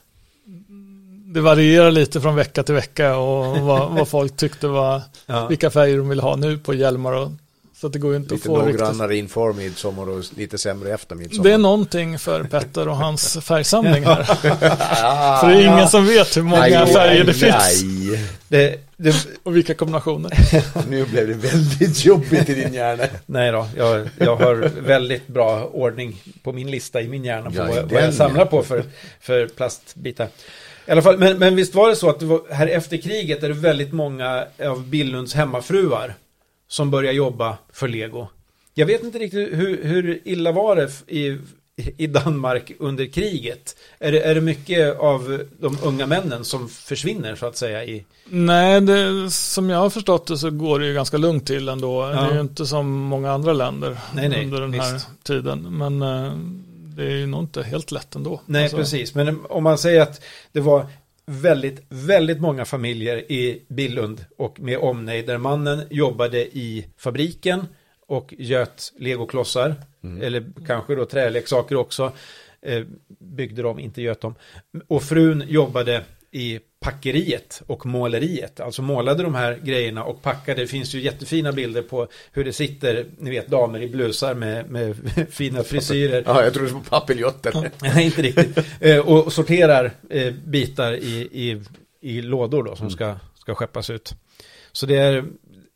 det varierar lite från vecka till vecka och vad, vad folk tyckte var, Ja. vilka färger de vill ha nu på hjälmar. Och, så att det går ju inte Lite att få riktigt. noggrannare inför midsommar och lite sämre efter midsommar. Det är någonting för Petter och hans färgsamling här. Ah, För det är ingen som vet hur många aj, färger det aj, finns. aj. Det, det, Och vilka kombinationer. Nu blev det väldigt jobbigt i din hjärna. nej då, jag, jag har väldigt bra ordning på min lista i min hjärna på Ja, vad, i vad jag den, samlar ja. på för, för plastbitar. I alla fall, men, men visst var det så att det var, här efter kriget är det väldigt många av Billunds hemmafruar som börjar jobba för Lego. Jag vet inte riktigt hur, hur illa var det i, i Danmark under kriget. Är det, är det mycket av de unga männen som försvinner så att säga i... Nej, det, som jag har förstått det så går det ju ganska lugnt till ändå. Ja. Det är ju inte som många andra länder Nej, nej, under den här visst. tiden. Men eh, det är ju nog inte helt lätt ändå. Nej, Alltså, precis. Men om man säger att det var väldigt, väldigt många familjer i Billund och med omnejd där mannen jobbade i fabriken och göt legoklossar, Mm. eller kanske då träleksaker också, eh, byggde de, inte göt dem. Och frun jobbade i packeriet och måleriet, alltså målade de här grejerna och packade. Det finns ju jättefina bilder på hur det sitter, ni vet, damer i blusar med, med fina frisyrer. Ja, jag tror det var papiljotter. Nej, inte riktigt. Eh, och sorterar eh, bitar i, i, i lådor då som ska, ska skeppas ut. Så det är,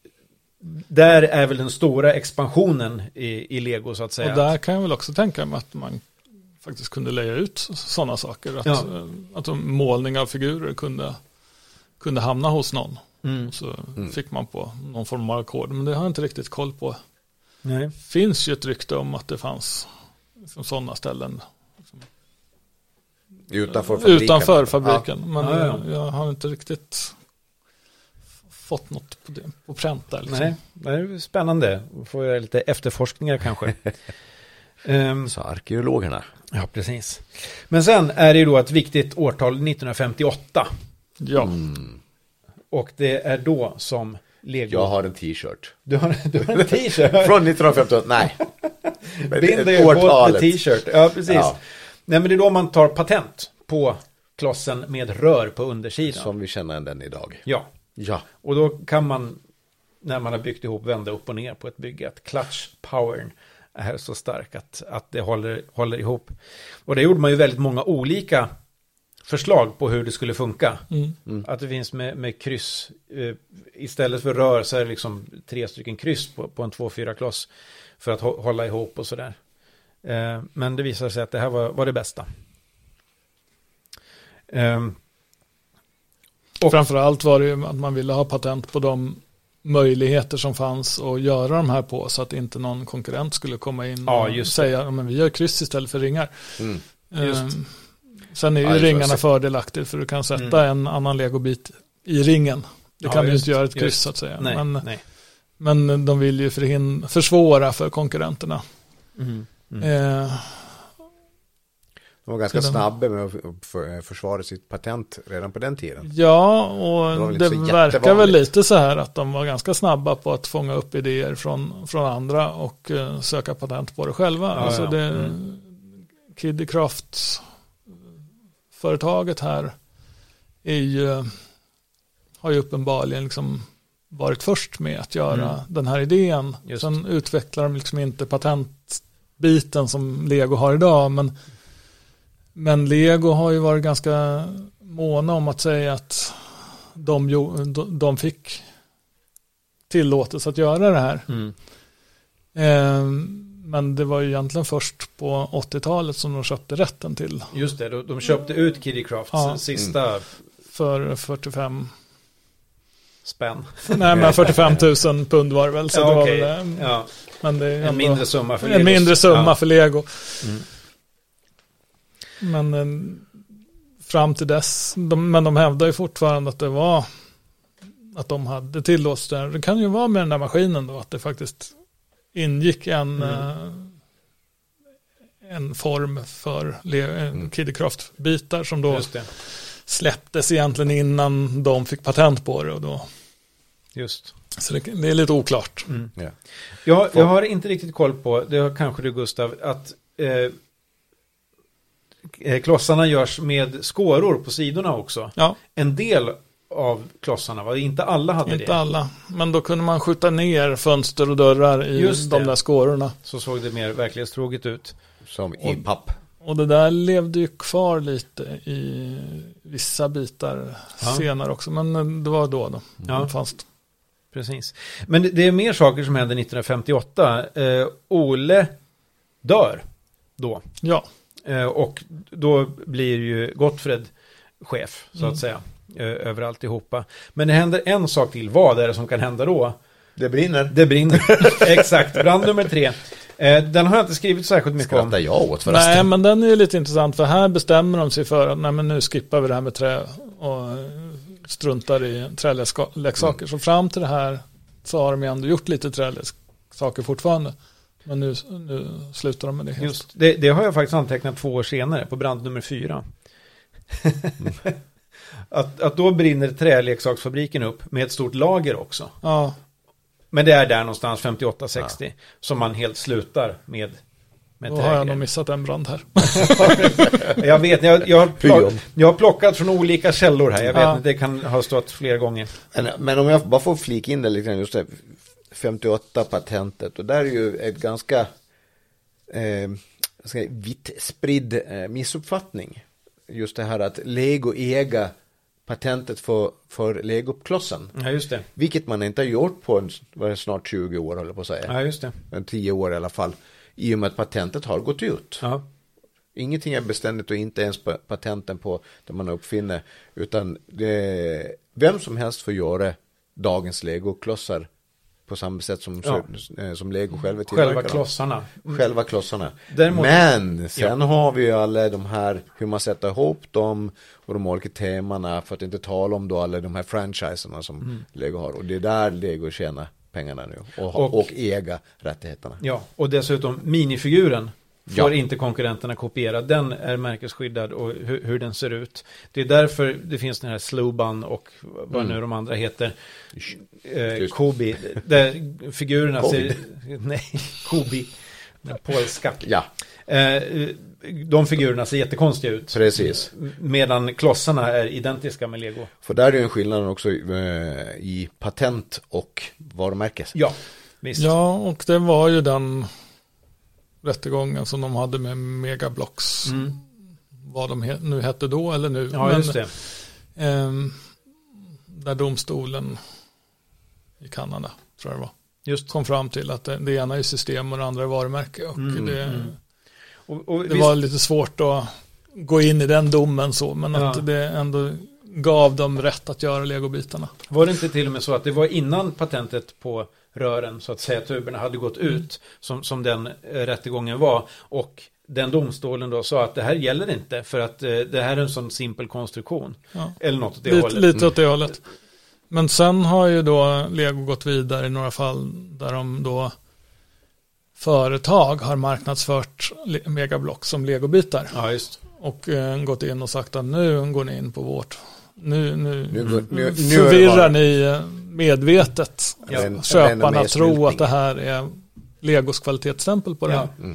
där är väl den stora expansionen i, i Lego så att säga. Och där kan jag väl också tänka mig att man faktiskt kunde lägga ut sådana saker. Att, Ja. eh, att en målning av figurer kunde, kunde hamna hos någon. Mm. Så Mm. fick man på någon form av ackord. Men det har jag inte riktigt koll på. Nej. Det finns ju ett rykte om att det fanns liksom sådana ställen Utanför fabriken. utanför fabriken. Men Ja, ja. Jag, jag har inte riktigt fått något på, det, på pränt där. Liksom. Nej, det är spännande. Får göra lite efterforskningar kanske. um, Så arkeologerna. ja, precis. Men sen är det ju då ett viktigt årtal nittonhundrafemtioåtta. Ja, Mm. Och det är då som Lego... Jag har en t-shirt. Du har, du har en t-shirt. Från nittonhundrafemtioåtta, nej. Men Bind det dig är på årtalet. t-shirt. Ja, precis. Ja. Nej, men det är då man tar patent på klossen med rör på undersidan. Som vi känner den idag. Ja, Ja. och då kan man när man har byggt ihop vända upp och ner på ett bygge att clutch powern är så stark att, att det håller, håller ihop. Och det gjorde man ju väldigt många olika förslag på hur det skulle funka. mm. Mm. Att det finns med, med kryss. Eh, istället för rör så är det liksom tre stycken kryss på, på en två fyra kloss för att hå- hålla ihop och sådär. Eh, men det visade sig att det här var, var det bästa. Eh, Och- Framförallt var det ju att man ville ha patent på de möjligheter som fanns att göra de här på så att inte någon konkurrent skulle komma in Ja, och just det. säga att vi gör kryss istället för ringar. Mm. Just. Ehm, Sen är ju Ja, just det. ringarna fördelaktigt för du kan sätta Mm. en annan legobit i ringen. Det Ja, kan du ju just, inte göra ett kryss just. så att säga. nej, Men, nej. men de vill ju förhin- försvåra för konkurrenterna. Mm. Mm. Ehm, De var ganska Så de- snabba med att för- försvara sitt patent redan på den tiden. Ja, Det var och väl det, inte så verkar väl jättevanligt. lite så här att de var ganska snabba på att fånga upp idéer från, från andra och eh, söka patent på det själva. Ja, alltså ja. det, Mm. Kiddycraft företaget här är ju, har ju uppenbarligen liksom varit först med att göra mm. den här idén. Just. Sen utvecklar de liksom inte patentbiten som Lego har idag, men, men Lego har ju varit ganska måna om att säga att de, de fick tillåtelse att göra det här. Mm. Eh, men det var ju egentligen först på åttiotalet som de köpte rätten till. Just det, de, de köpte ut Kiddicrafts ja. sista... Mm. För fyrtiofem spänn. Nej, men fyrtiofem tusen pund var det väl. Så ja, det var okay. väl, ja. Men det är en mindre summa för en Lego. mindre summa ja. för Lego. Mm. Men eh, fram till dess, de, men de hävdar ju fortfarande att det var att de hade tillåtelse där. Det kan ju vara med den där maskinen då, att det faktiskt ingick en mm. eh, en form för mm. Kiddicraft-bitar som då släpptes egentligen innan de fick patent på det. Och då. Just. Så det, det är lite oklart. Mm. Ja. Jag, jag har inte riktigt koll på, det har kanske du Gustav, att eh, klossarna görs med skåror på sidorna också. Ja. En del av klossarna, var inte alla hade inte det? Inte alla, men då kunde man skjuta ner fönster och dörrar i de där skårorna. Så såg det mer verklighetstroget ut. Som i och, papp. Och det där levde ju kvar lite i vissa bitar ja. senare också, men det var då då. Ja. Fast. Precis. Men det, det är mer saker som händer nittonhundrafemtioåtta. Eh, Ole dör då. Ja. Eh, och då blir ju Gottfred chef, så mm. att säga. Över alltihopa. Men det händer en sak till. Vad är det som kan hända då? Det brinner. Det brinner. Exakt. Brand nummer tre. Eh, den har jag inte skrivit särskilt mycket Skrattar om. jag åt förresten. Nej, men den är ju lite intressant. För här bestämmer de sig för att nej, men nu skippar vi det här med trä och struntar i träleksaker. Mm. Så fram till det här så har de ju ändå gjort lite träleksaker fortfarande. Men nu, nu slutar de med det. Just, det, det har jag faktiskt antecknat två år senare på brand nummer fyra. Mm. Att, att då brinner träleksaksfabriken upp med ett stort lager också. Ja. Men det är där någonstans femtioåtta sextio ja. som man helt slutar med, med då har jag nog missat en brand här. Jag vet, jag, jag, har plock, jag har plockat från olika källor här. Jag vet ja. inte, det kan ha stått flera gånger. Men, men om jag bara får flika in det lite grann, just det, femtioåtta patentet. Och där är ju ett ganska eh, ska jag, vitt spridd eh, missuppfattning. Just det här att Lego äga patentet för, för Lego-klossen. Ja, just det. Vilket man inte har gjort på en, var det snart tjugo år, håller på att säga. Ja, just det. En tio år i alla fall. I och med att patentet har gått ut. Ja. Ingenting är beständigt och inte ens patenten på det man uppfinner. Utan det, vem som helst får göra dagens Lego-klossar på samma sätt som, ja. som Lego själva tillverkar. Själva klossarna. Själva klossarna. Däremot, men sen ja. har vi ju alla de här, hur man sätter ihop dem och de olika temana, för att inte tala om då alla de här franchiserna som mm. Lego har. Och det är där Lego tjänar pengarna nu. Och, och, och äga rättigheterna. Ja, och dessutom minifiguren får ja. inte konkurrenterna kopiera. Den är märkesskyddad och hur, hur den ser ut. Det är därför det finns den här Sloban och vad mm. nu de andra heter. Eh, Kobi. Där figurerna ser... Nej, Kobi. Den polska. Ja. Eh, de figurerna ser jättekonstiga ut. Precis. Medan klossarna är identiska med Lego. För där är ju en skillnad också eh, i patent och varumärkes. Ja, visst. Ja, och det var ju den rättegången som de hade med Megablocks. Mm. Vad de he- nu hette då eller nu. Ja, men, just det. Eh, där domstolen i Kanada, tror jag det var. Just kom fram till att det, det ena är system och det andra är varumärke. Och mm, det, mm. Och, och det visst, var lite svårt att gå in i den domen så. Men ja. att det ändå gav dem rätt att göra legobitarna. Var det inte till och med så att det var innan patentet på rören, så att säga, tuberna hade gått ut mm. som, som den eh, rättegången var, och den domstolen då sa att det här gäller inte för att eh, det här är en sån simpel konstruktion. Ja. Eller något åt det lite, hållet. Lite åt det hållet. Men sen har ju då Lego gått vidare i några fall där de då företag har marknadsfört Megablock som legobitar. Ja, just. Och eh, gått in och sagt att nu går ni in på vårt. Nu, nu, nu, nu, nu förvirrar bara... ni medvetet ja. en, köparna tro att det här är Legos kvalitetsstämpel på det här. Ja. Mm.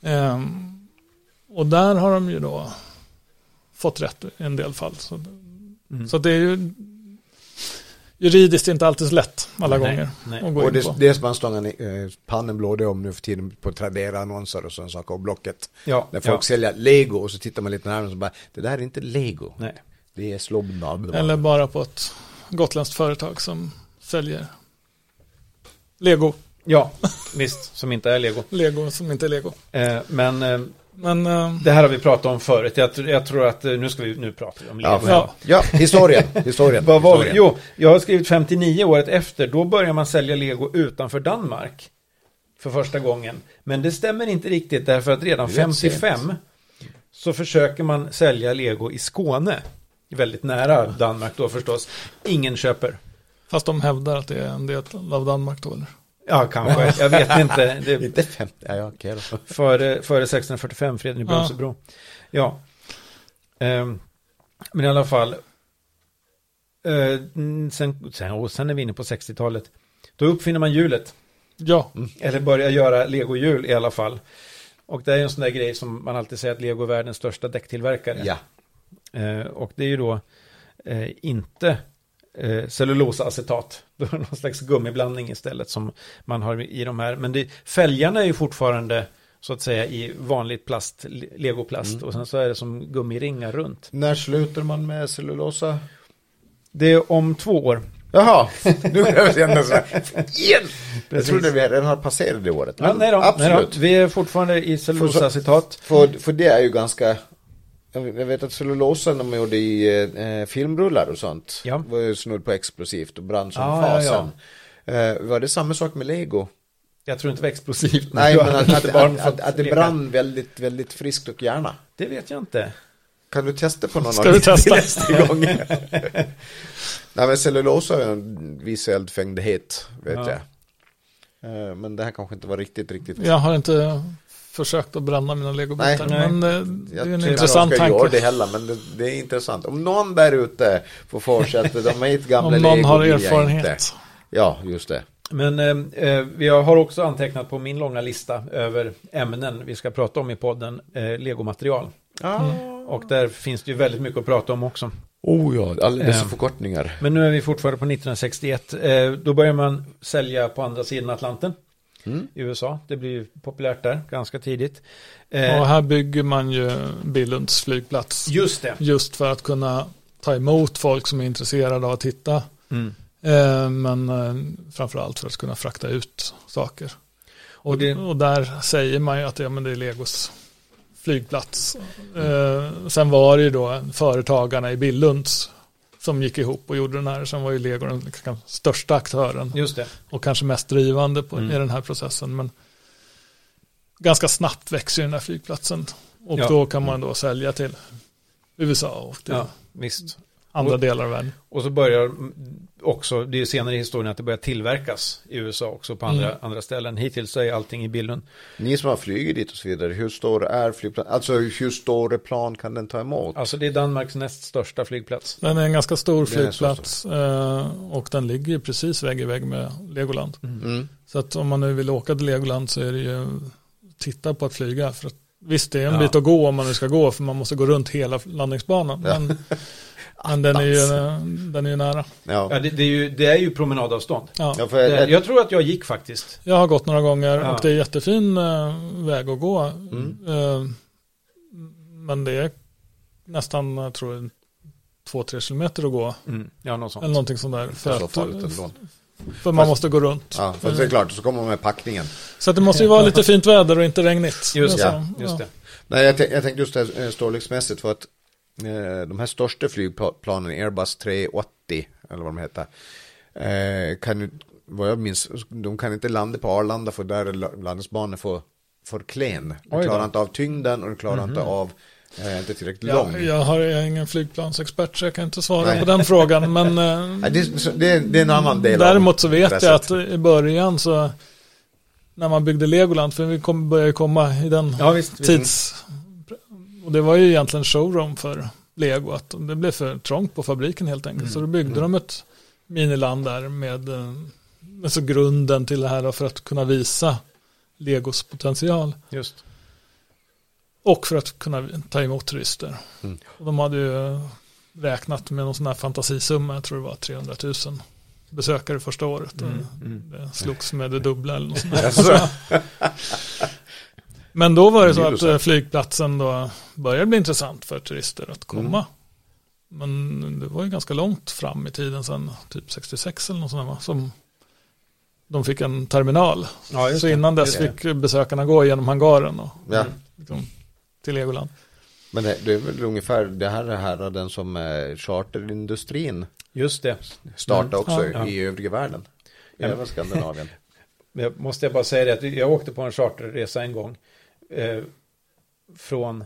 Ehm, och där har de ju då fått rätt i en del fall. Så Mm. Så det är ju juridiskt inte alltid så lätt alla nej, gånger. Nej. Och det, det är som man stångar eh, pannen blåde om nu för tiden på Tradera-annonser och sådana saker och Blocket. Ja, när folk ja. säljer Lego och så tittar man lite närmare och så bara, det där är inte Lego. Nej. Det är slobbnad. Eller bara på ett gotländskt företag som säljer Lego. Ja, visst, som inte är Lego. Lego som inte är Lego. Eh, men eh, Men eh, det här har vi pratat om förut. Jag, jag tror att eh, nu ska vi nu prata om Lego. Ja, ja. ja historien. historien. Vad var, historien. jo, jag har skrivit femtionio året efter. Då börjar man sälja Lego utanför Danmark. För första gången. Men det stämmer inte riktigt därför att redan femtiofem så försöker man sälja Lego i Skåne. Väldigt nära Danmark då förstås. Ingen köper. Fast de hävdar att det är en del av Danmark då eller? Ja, kanske. Jag vet inte. Det, inte femtio, ja, ja, okej då. Före, före sexton fyrtiofem, freden i Brömsebro. Ja. ja. Ehm, men i alla fall. Eh, sen, sen, och sen är vi inne på sextiotalet. Då uppfinner man hjulet. Ja. Mm. Eller börjar göra Lego-hjul i alla fall. Och det är en sån där grej som man alltid säger att Lego är världens största däcktillverkare. Ja. Eh, och det är ju då eh, inte eh, cellulosaacetat. Då är det någon slags gummiblandning istället som man har i de här. Men det, fälgarna är ju fortfarande så att säga i vanligt plast, legoplast. Mm. Och sen så är det som gummiringar runt. När slutar man med cellulosa? Det är om två år. Jaha, nu är jag känna så här. Igen! Jag trodde vi redan har passerat det året. Ja, nej då, absolut. Nej då. Vi är fortfarande i cellulosaacetat. För, för det är ju ganska... Jag vet att cellulosa när man gjorde i eh, filmrullar och sånt ja. var ju snudd på explosivt och brann som ja, fasen. Ja, ja. Eh, var det samma sak med Lego? Jag tror inte det var explosivt. Nej, men att, att, att, att, att det brann väldigt, väldigt friskt och gärna. Det vet jag inte. Kan du testa på någon Ska av du testa? nästa gång? Nej, men cellulosa är en viss eldfängdhet, vet ja. jag. Eh, men det här kanske inte var riktigt, riktigt... Jag har inte försökt att bränna mina legobitar, nej, men nej. det, det är en jag intressant jag tanke. Jag det heller, men det, det är intressant. Om någon där ute får fortsätta, de är inte gamla Om någon Lego, har erfarenhet. Inte. Ja, just det. Men eh, vi har också antecknat på min långa lista över ämnen vi ska prata om i podden, eh, legomaterial. Ah. Mm. Och där finns det ju väldigt mycket att prata om också. Oh ja, alla dessa eh, förkortningar. Men nu är vi fortfarande på nittonhundrasextioett. Eh, då börjar man sälja på andra sidan Atlanten. Mm. I U S A. Det blir ju populärt där ganska tidigt. Eh, och här bygger man ju Billunds flygplats. Just det. Just för att kunna ta emot folk som är intresserade av att titta. Mm. Eh, men eh, framförallt för att kunna frakta ut saker. Och, och, det... och där säger man ju att ja, men det är Legos flygplats. Eh, sen var det ju då företagarna i Billunds som gick ihop och gjorde den här. Sen var ju Lego den största aktören. Just det. Och kanske mest drivande på, mm. i den här processen. Men ganska snabbt växer den här flygplatsen. Och ja. då kan man då sälja till U S A och till ja, visst. andra och, delar av världen. Och så börjar också, det är ju senare i historien att det börjar tillverkas i U S A också på andra, mm. andra ställen. Hittills så är allting i Billund. Ni som har flugit dit och så vidare, hur stor är flygplatsen? Alltså hur stor plan kan den ta emot? Alltså det är Danmarks näst största flygplats. Den är en ganska stor flygplats och den ligger precis vägg i vägg med Legoland. Mm. Mm. Så att om man nu vill åka till Legoland så är det ju titta på att flyga. För att, visst, det är en ja. bit att gå om man nu ska gå för man måste gå runt hela landningsbanan. Ja. Men, men den är ju, den är ju nära. Ja, ja det, det, är ju, det är ju promenadavstånd. Ja. Ja, för det, jag tror att jag gick faktiskt. Jag har gått några gånger ja. och det är jättefin äh, väg att gå. Mm. Äh, men det är nästan, jag tror, två, tre kilometer att gå. Mm. Ja, något sånt. Eller någonting sånt där. För, så att, för fast, man måste gå runt. Ja, för det är klart, så kommer man med packningen. Så att det måste ju vara lite fint väder och inte regnigt. Just, så, ja, just det. Nej, jag, jag tänkte just det här storleksmässigt för att eh, de här största flygplanen, Airbus tre åttio eller vad de heter, eh, kan ju, vad jag minns, de kan inte landa på Arlanda för där är landningsbanan för, för klen. De klarar inte av tyngden och de klarar mm-hmm. inte av Eh, inte tillräckligt ja, lång. Jag har jag är ingen flygplansexpert så jag kan inte svara Nej. på den frågan. Men Nej, det, det, det är en annan del. Däremot så vet intresset. jag att i början så när man byggde Legoland, för vi kom, började komma i den ja, visst, tids och det var ju egentligen showroom för Lego, att det blev för trångt på fabriken helt enkelt. Mm. Så då byggde mm. de ett miniland där med, med så grunden till det här för att kunna visa Legos potential. Just. Och för att kunna ta emot turister. Mm. Och de hade ju räknat med någon sån här fantasisumma, jag tror det var trehundratusen besökare första året. Mm, mm. Det slogs med det dubbla eller något sånt där. Men då var det så att flygplatsen då började bli intressant för turister att komma. Mm. Men det var ju ganska långt fram i tiden sedan, typ sextiosex eller något sånt där, som de fick en terminal. Ja, så innan dess fick besökarna gå genom hangaren och ja. liksom, till Legoland. Men det, det är väl ungefär det här är här den som är charterindustrin. Just det. Startar mm. också ja. i övriga världen. I även Skandinavien. Jag måste bara säga det att jag åkte på en charterresa en gång. Eh, från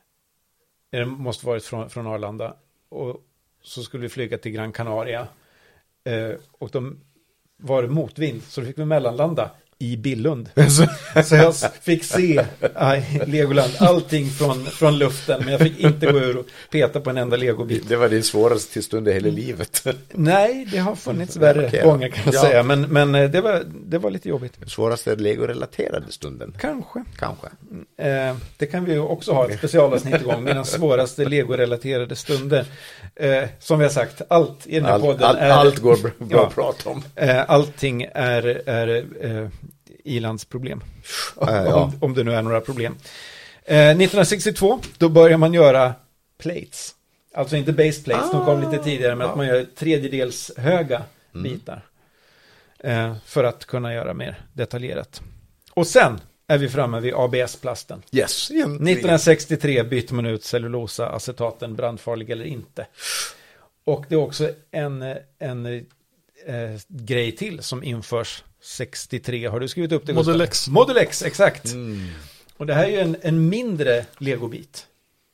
det måste varit från, från Arlanda. Och så skulle vi flyga till Gran Canaria. Eh, och de var motvind. Så då fick vi mellanlanda i Billund. Så jag fick se aj, Legoland, allting från, från luften. Men jag fick inte gå ur och peta på en enda legobit. Det var din svåraste tillstånd i hela livet. Nej, det har funnits värre okay. gånger kan jag ja. säga. Men, men det, var, det var lite jobbigt. Svåraste Lego-relaterade stunden? Kanske. Kanske. Eh, det kan vi ju också ha ett specialavsnitt igång. Mina svåraste Lego-relaterade stunder. Eh, som vi har sagt, allt i den här allt, podden allt, är... Allt går bra, bra ja, att prata om. Eh, allting är... är eh, ilandsproblem. Äh, ja. om, om det nu är några problem. Eh, nittonhundrasextiotvå, då börjar man göra plates. Alltså inte base plates, ah, de kom lite tidigare, men ja. att man gör tredjedels höga mm. bitar. Eh, för att kunna göra mer detaljerat. Och sen är vi framme vid A B S-plasten. Yes. nittonhundrasextiotre byter man ut cellulosa, acetaten, brandfarlig eller inte. Och det är också en, en eh, grej till som införs sextiotre. Har du skrivit upp det? Model X. Model X, exakt. Mm. Och det här är ju en, en mindre legobit.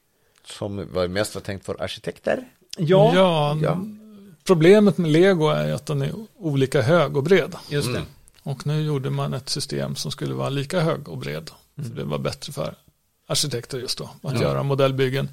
Som var mest var tänkt för arkitekter? Ja. ja. Ja. Problemet med Lego är att den är olika hög och bred. Just det. Mm. Och nu gjorde man ett system som skulle vara lika hög och bred. Mm. Så det var bättre för arkitekter just då. Att ja. göra modellbyggen.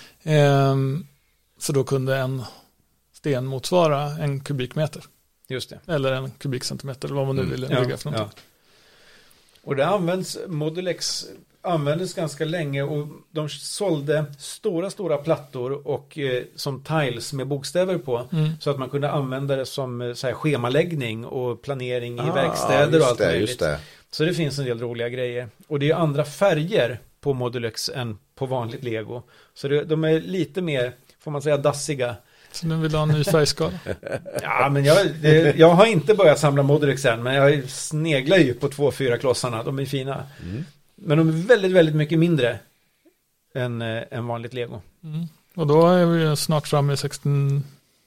Ehm, för då kunde en sten motsvara en kubikmeter. Just det. Eller en kubikcentimeter, eller vad man nu vill mm. bygga ja, för någonting. Ja. Och det används, Model X användes ganska länge och de sålde stora, stora plattor och eh, som tiles med bokstäver på. Mm. Så att man kunde använda det som så här, schemaläggning och planering ah, i verkstäder och allt det, möjligt. Just det. Så det finns en del roliga grejer. Och det är andra färger på Model X än på vanligt Lego. Så det, de är lite mer, får man säga, dassiga. Så nu vill du ha en ny färgskala? Ja, men jag, det, jag har inte börjat samla Model X än, men jag sneglar ju på två fyra klossarna. De är fina. Mm. Men de är väldigt, väldigt mycket mindre än, äh, än vanligt Lego. Mm. Och då är vi snart framme i sextio...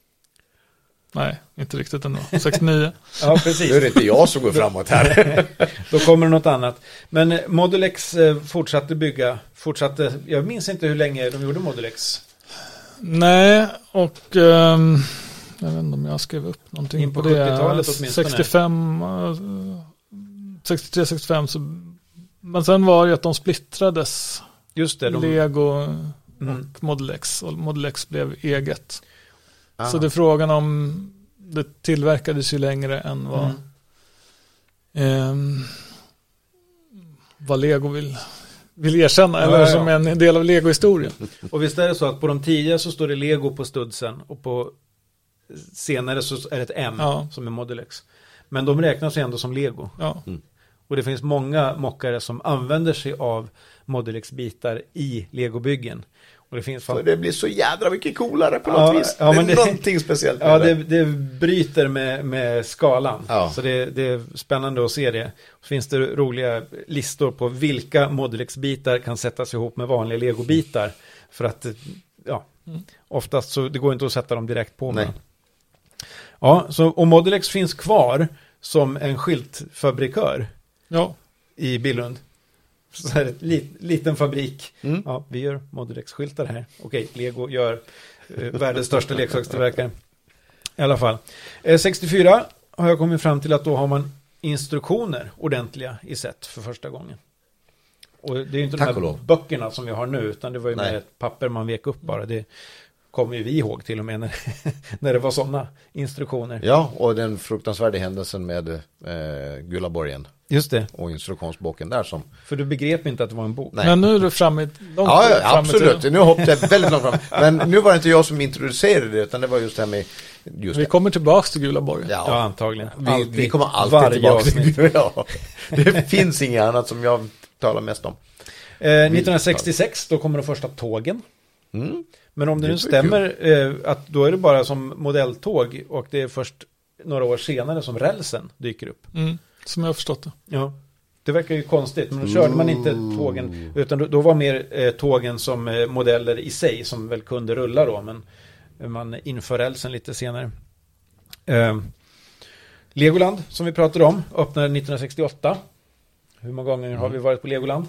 Nej, inte riktigt ändå. sextionio. Ja, precis. Nu är det inte jag som går framåt här. Då kommer det något annat. Men Model X fortsatte bygga. Fortsatte, jag minns inte hur länge de gjorde Model X. Nej, och um, jag vet inte om jag skrev upp någonting in på, på sjuttiotalet det. åtminstone. sextiofem, sextiotre sextiofem så, men sen var det att de splittrades. Just det, de... Lego mm. och Model X, och Model X blev eget. Ah. Så det är frågan om det tillverkades ju längre än vad mm. um, vad Lego vill vill erkänna, eller ja, ja. som en del av Lego-historien. Och visst är det så att på de tidiga så står det Lego på studsen och på senare så är det ett M ja. som är Model X. Men de räknas ändå som Lego. Ja. Mm. Och det finns många mockare som använder sig av Model X-bitar i Lego-byggen. Och det finns fan... det blir så jädra mycket coolare på något ja, vis. Ja, det är det, någonting speciellt med ja, det. det. det bryter med, med skalan. Ja. Så det, det är spännande att se det. Så finns det roliga listor på vilka Model X-bitar kan sättas ihop med vanliga Lego-bitar. För att, ja, mm. oftast så det går inte att sätta dem direkt på. Nej. Ja, så, och Model X finns kvar som en skyltfabrikör ja. i Billund. Så här ett lit, liten fabrik. Mm. Ja, vi gör Model X-skyltar här. Okej, Lego gör eh, världens största leksakstillverkare. I alla fall. Eh, sextiofyra har jag kommit fram till att då har man instruktioner ordentliga i set för första gången. Och det är ju inte Tack de här böckerna som vi har nu, utan det var ju Nej. med ett papper man vek upp bara. Det kommer ju vi ihåg till och med när, när det var sådana instruktioner. Ja, och den fruktansvärda händelsen med eh, Gullaborgen. Just det. Och instruktionsboken där som... För du begrep inte att det var en bok. Nej. Men nu är du framme långt Ja, ja framme absolut. till- Nu hoppade jag väldigt långt fram. Men nu var det inte jag som introducerade det, utan det var just det här med... Just Vi det. kommer tillbaka till Gulaborg. Ja, Ja, antagligen. vi, Alltid. vi kommer alltid Varje tillbaka avsnitt. till ja. Det finns inget annat som jag talar mest om. Eh, nittonhundrasextiosex, då kommer de första tågen. Mm. Men om det Det nu var stämmer eh, att då är det bara som modelltåg och det är först några år senare som rälsen dyker upp. Mm, som jag har förstått det. Ja. Det verkar ju konstigt, men då körde man inte tågen, utan då, då var mer eh, tågen som eh, modeller i sig som väl kunde rulla då, men man inför rälsen lite senare. Eh, Legoland, som vi pratade om, öppnade nittonhundrasextioåtta. Hur många gånger har vi varit på Legoland?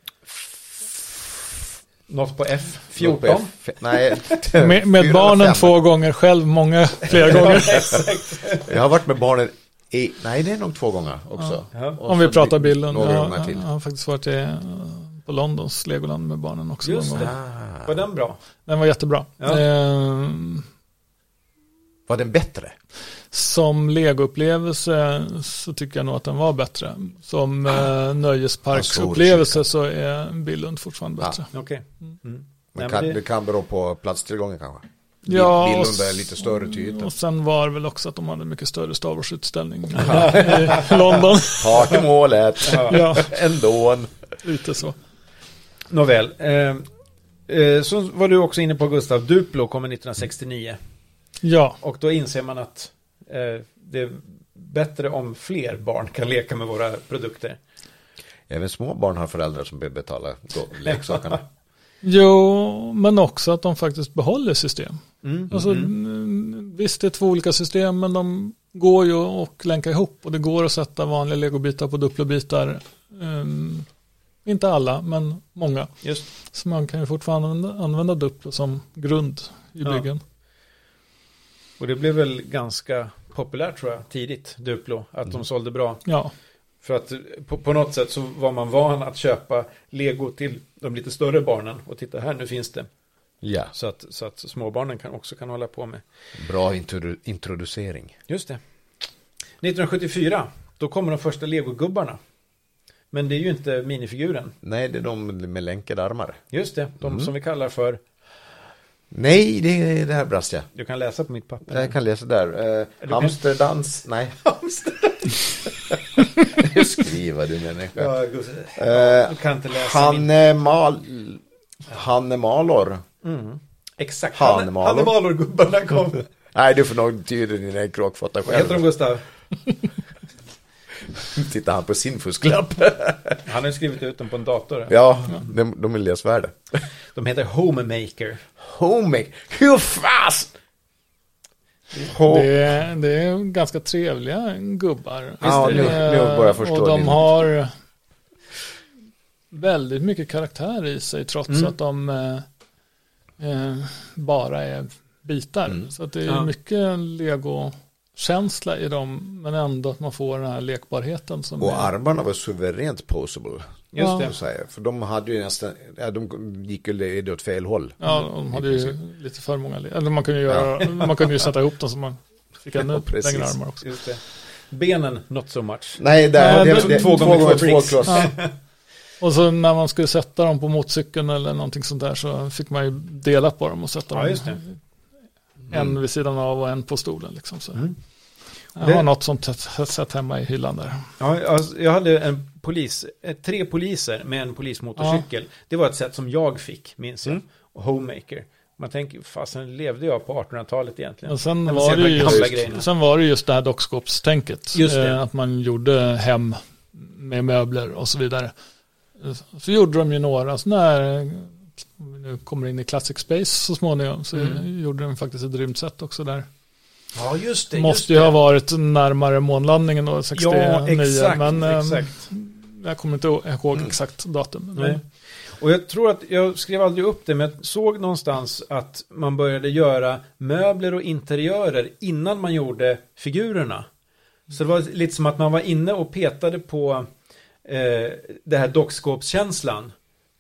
Något på F fjorton. F, nej, Med, med fyra barnen eller fem. två gånger, själv många fler gånger. Jag har varit med barnen i, nej det är nog två gånger också. Ja. Och Om vi så pratar det- bilden. Några Jag, gånger jag, till. jag har faktiskt varit i, på Londons Legoland med barnen också. Just någon det. gång. Ah. Var den bra? Den var jättebra. Ja. Ehm, Var den bättre? som Lego-upplevelse så tycker jag nog att den var bättre. Som eh, nöjesparksupplevelse så är Billund fortfarande Ja. bättre. Okej. Mm. Det Nej, kan, men det... det- kan bero på platstillgången kanske. Ja, Billund och- är lite större till ytan. Och sen var det väl också att de hade mycket större Star Wars-utställning i London. Partymålet. Ja, Ändå. lite så. Nåväl. Eh, eh, så var du också inne på, Gustav. Duplo kommer nittonhundrasextionio. Ja, Och då inser man att eh, det är bättre om fler barn kan leka med våra produkter. Även små barn har föräldrar som behöver betala då- leksakerna. jo, men också att de faktiskt behåller system. Mm. Alltså, Mm. mm, visst det är två olika system, men de går ju att länka ihop och det går att sätta vanliga legobitar på Duplo-bitar. Um, inte alla, men många. Just. Så man kan ju fortfarande använda, använda Duplo som grund i Ja. byggen. Och det blev väl ganska populärt tror jag tidigt, Duplo. Att de sålde bra. Ja, För att på, på något sätt så var man van att köpa Lego till de lite större barnen. Och titta här, nu finns det. Ja, Så att, så att småbarnen kan också kan hålla på med. bra introdu- introducering. Just det. nittonhundrasjuttiofyra, då kommer de första Lego-gubbarna. Men det är ju inte minifiguren. Nej, det är de med länkade armar. Just det, de Mm. som vi kallar för, Nej, det är det här brast jag. du kan läsa på mitt papper. Jag kan läsa där. Eh, kan- hamsterdans. Nej. Skriva du människa. Ja, Gustav. Eh, Du kan inte läsa min... Hanne Mal... Hanne Malor. Mm. Exakt, Hanne Hanne Malor. Hanne Malor-gubbarna kom. Nej, du får nog tyda dina kråkfottar Vad heter de, själv. Gustav? Tittar han på sin fusklapp. Han har skrivit ut dem på en dator. Ja, de, de är läsvärda. De heter Homemaker. Homemake. Hur fast? Ho- det är, det är ganska trevliga gubbar. Ja, nu- nu börjar jag förstå Och de din- har väldigt mycket karaktär i sig trots Mm. att de eh, eh, bara är bitar. Mm. Så att det är Ja. mycket Lego-känsla i dem, men ändå att man får den här lekbarheten som Och är, armarna var suveränt posable. Just Ja. det. Så säga. För de hade ju nästan, ja, de gick ju led åt fel håll. ja, de hade I ju princip. lite för många le- eller man kunde ju göra, man kunde ju sätta ihop dem så man fick ännu Ja, precis. längre armar också. Just det. Benen, not so much. Nej, där, Nej, det, men det, två två gånger gånger två två bricks. kloss. Ja. Och så när man skulle sätta dem på motorcykeln eller någonting sånt där så fick man ju dela på dem och sätta Ja, dem just det. en vid sidan av och en på stolen. Liksom, så. Mm. Jag Det- har något sånt sett- sett hemma i hyllan där. Ja, alltså, jag hade en polis, eh, tre poliser med en polismotorcykel. Det var ett sätt som jag fick, minns jag. Mm. Och Homemaker. Man tänker, fasen levde jag på artonhundratalet egentligen? Och sen Men var, sen det var ju gamla just, grejerna. sen var det just det här dockskåpstänket. Just det. Eh, att man gjorde hem med möbler och så vidare. Eh, Så gjorde de ju några sådana här, eh, om vi nu kommer in i Classic Space så småningom, så Mm. gjorde de faktiskt ett rymdsätt också där. Ja, just det. Måste ju ha varit närmare månlandningen då, sextionio. Ja, exakt. men ehm, exakt. jag kommer inte ihåg exakt datum. Men, Nej. Och jag tror att, jag skrev aldrig upp det, men jag såg någonstans att man började göra möbler och interiörer innan man gjorde figurerna. Så det var lite som att man var inne och petade på eh, det här dockskåpskänslan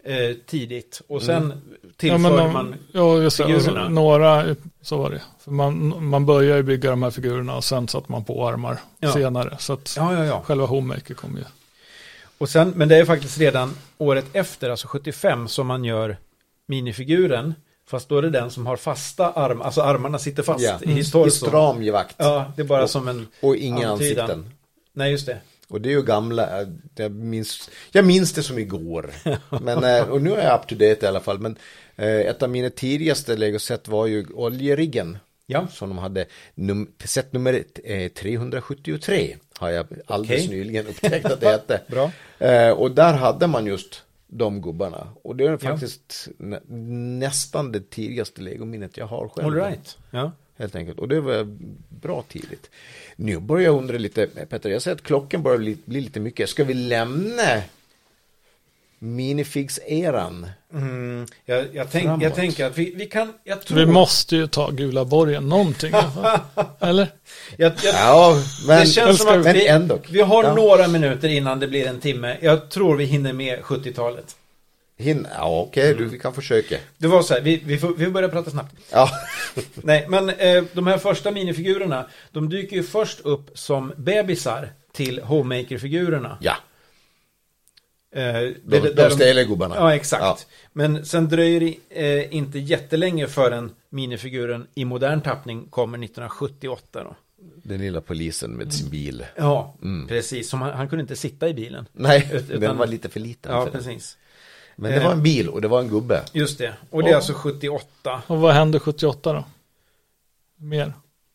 eh, tidigt. Och sen Mm. tillförde ja, men, man ja, just det, figurerna. alltså, några, så var det. För man, man börjar ju bygga de här figurerna och sen satte man på armar Ja. senare. Så att Ja, ja, ja. själva Homemaker kom ju. Och sen, men det är faktiskt redan året efter, alltså sjuttiofem, som man gör minifiguren. Fast då är det den som har fasta armar, alltså armarna sitter fast Ja. i Mm. I historso. stramgivakt. Ja, det är bara och, som en och inga antydan. ansikten. Nej, just det. Och det är ju gamla, jag minns, jag minns det som igår. Men, eh, och nu är jag up to date i alla fall. Men eh, ett av mina tidigaste Lego-set var ju oljeriggen. Ja. Som de hade, num- set nummer eh, trehundrasjuttiotre har jag alldeles Okej. nyligen upptäckt att det hette. Bra. Eh, och där hade man just de gubbarna. Och det är Ja. faktiskt nä- nästan det tidigaste Lego-minnet jag har själv. All right. Ja. Helt enkelt. Och det var bra tidigt. Nu börjar jag undra lite, Petter, jag säger att klockan börjar bli, bli lite mycket. Ska vi lämna minifigs-eran? Mm, jag, jag, tänk, Framåt. jag tänker att vi, vi kan, jag tror... Vi måste ju ta Gula borgen, någonting. i alla fall. Eller? Jag, jag, Ja, men, det känns som att men vi, ändå. vi har Ja. några minuter innan det blir en timme. Jag tror vi hinner med sjuttiotalet. Hin- ja, okej, du, vi kan försöka. Det var så här, vi, vi, får, vi börjar prata snabbt. Ja. Nej, men eh, de här första minifigurerna, de dyker ju först upp som bebisar till Homemaker-figurerna. Ja, Eh, de, det- de, där de stälegubbarna. Ja, exakt. Ja. Men sen dröjer det eh, inte jättelänge förrän minifiguren i modern tappning kommer nittonhundrasjuttioåtta då. Den lilla polisen med sin bil. Ja, Mm. precis. Som han, han kunde inte sitta i bilen. Nej, Ut- utan- den var lite för liten. Ja, för den. precis. Men det var en bil och det var en gubbe. Just det. Och det är Ja. alltså sjuttioåtta. Och vad hände sjuttioåtta då? Mer?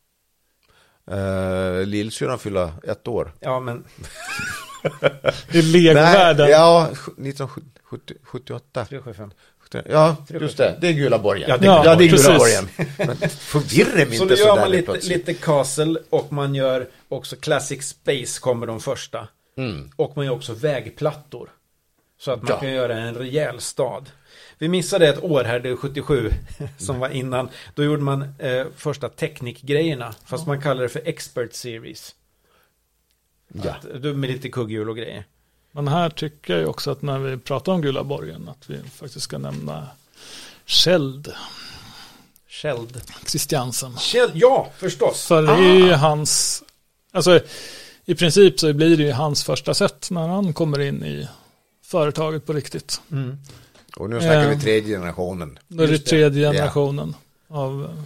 Uh, Lillsyrran fyllde ett år. Ja, men I legovärlden? Ja, nittonhundrasjuttioåtta. tre sju fem. Ja, just det. Det är Gula borgen. Ja, det är ja, det är precis. Gula borgen. Men förvirrar mig Så inte då gör sådär man lite, plötsligt. lite Castle och man gör också Classic Space kommer de första. Mm. Och man gör också vägplattor. Så att man Ja. kan göra en rejäl stad. Vi missade ett år här, det är sjuttiosju som var innan. Då gjorde man eh, första teknikgrejerna. Fast man kallar det för Expert Series. Ja. Att, du med lite kugghjul och grejer. Men här tycker jag ju också att när vi pratar om Gula borgen att vi faktiskt ska nämna Skeld Skeld. Christiansen. Skeld, ja, förstås. För det är ju hans, alltså i princip så blir det ju hans första sätt när han kommer in i företaget på riktigt. Mm. Och nu snackar Eh. vi tredje generationen. Då är det Just det. tredje generationen av eh,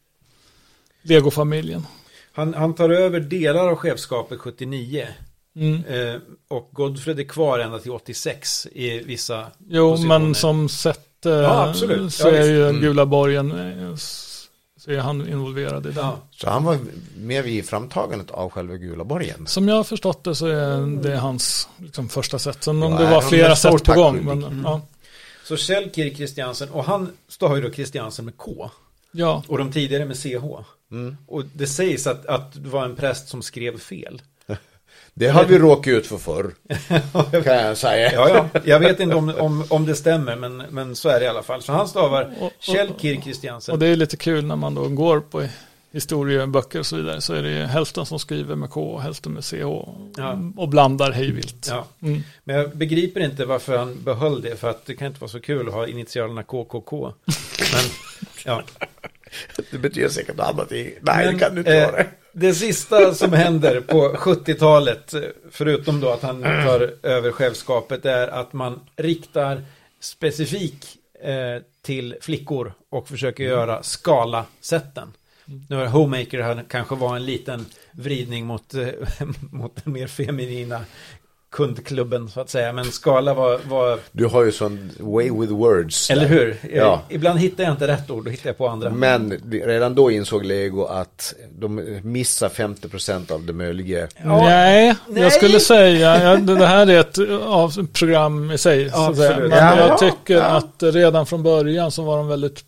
Lego-familjen. Han, han tar över delar av chefskapet sjuttionio. Mm. Eh, och Godfred är kvar ända till åttiosex i vissa Jo, positioner. men som sett eh, Ja, absolut. så Ja, är visst. ju Mm. Gula borgen eh, s- så är han involverad i den. Ja. Så han var med vid framtagandet av själva Gula borgen. Som jag har förstått det så är det hans liksom, första sätt. Sen om Ja, det var han är flera stor sätt på tack gång. skyldig. Men, Mm. ja. Så Kjell Kirk Christiansen, och han står ju då Christiansen med K. ja, Och de tidigare med C H. Mm. Och det sägs att, att det var en präst som skrev fel. Det har vi råkat ut för förr, kan jag säga. Ja, ja. Jag vet inte om, om, om det stämmer, men, men så är det i alla fall. Så han stavar Och- och- Kjell Kirk Christiansen. och det är lite kul när man då går på historieböcker och så vidare. Så är det ju hälften som skriver med K och hälften med C H. Ja. Och blandar hejvilt. Ja. Mm. Men jag begriper inte varför han behöll det. För att det kan inte vara så kul att ha initialerna K K K. Men, ja. Det betyder säkert något annat. i- Nej, Men, det kan du inte eh, vara. Det sista som händer på sjuttiotalet, förutom då att han tar över chefskapet, är att man riktar specifik eh, till flickor och försöker göra skala-sätten. Nu har Homemaker här kanske var en liten vridning mot, eh, mot den mer feminina kundklubben så att säga, men skala var, var Du har ju sån way with words. eller där. hur? Ja. Ibland hittar jag inte rätt ord, då hittar jag på andra. Men redan då insåg Lego att de missar femtio procent av det möjliga. Ja. Nej, Nej. jag skulle säga ja, det det här är ett ja, program i sig. Så att säga. Absolut. Men Ja, jag ja, tycker ja. att redan från början så var de väldigt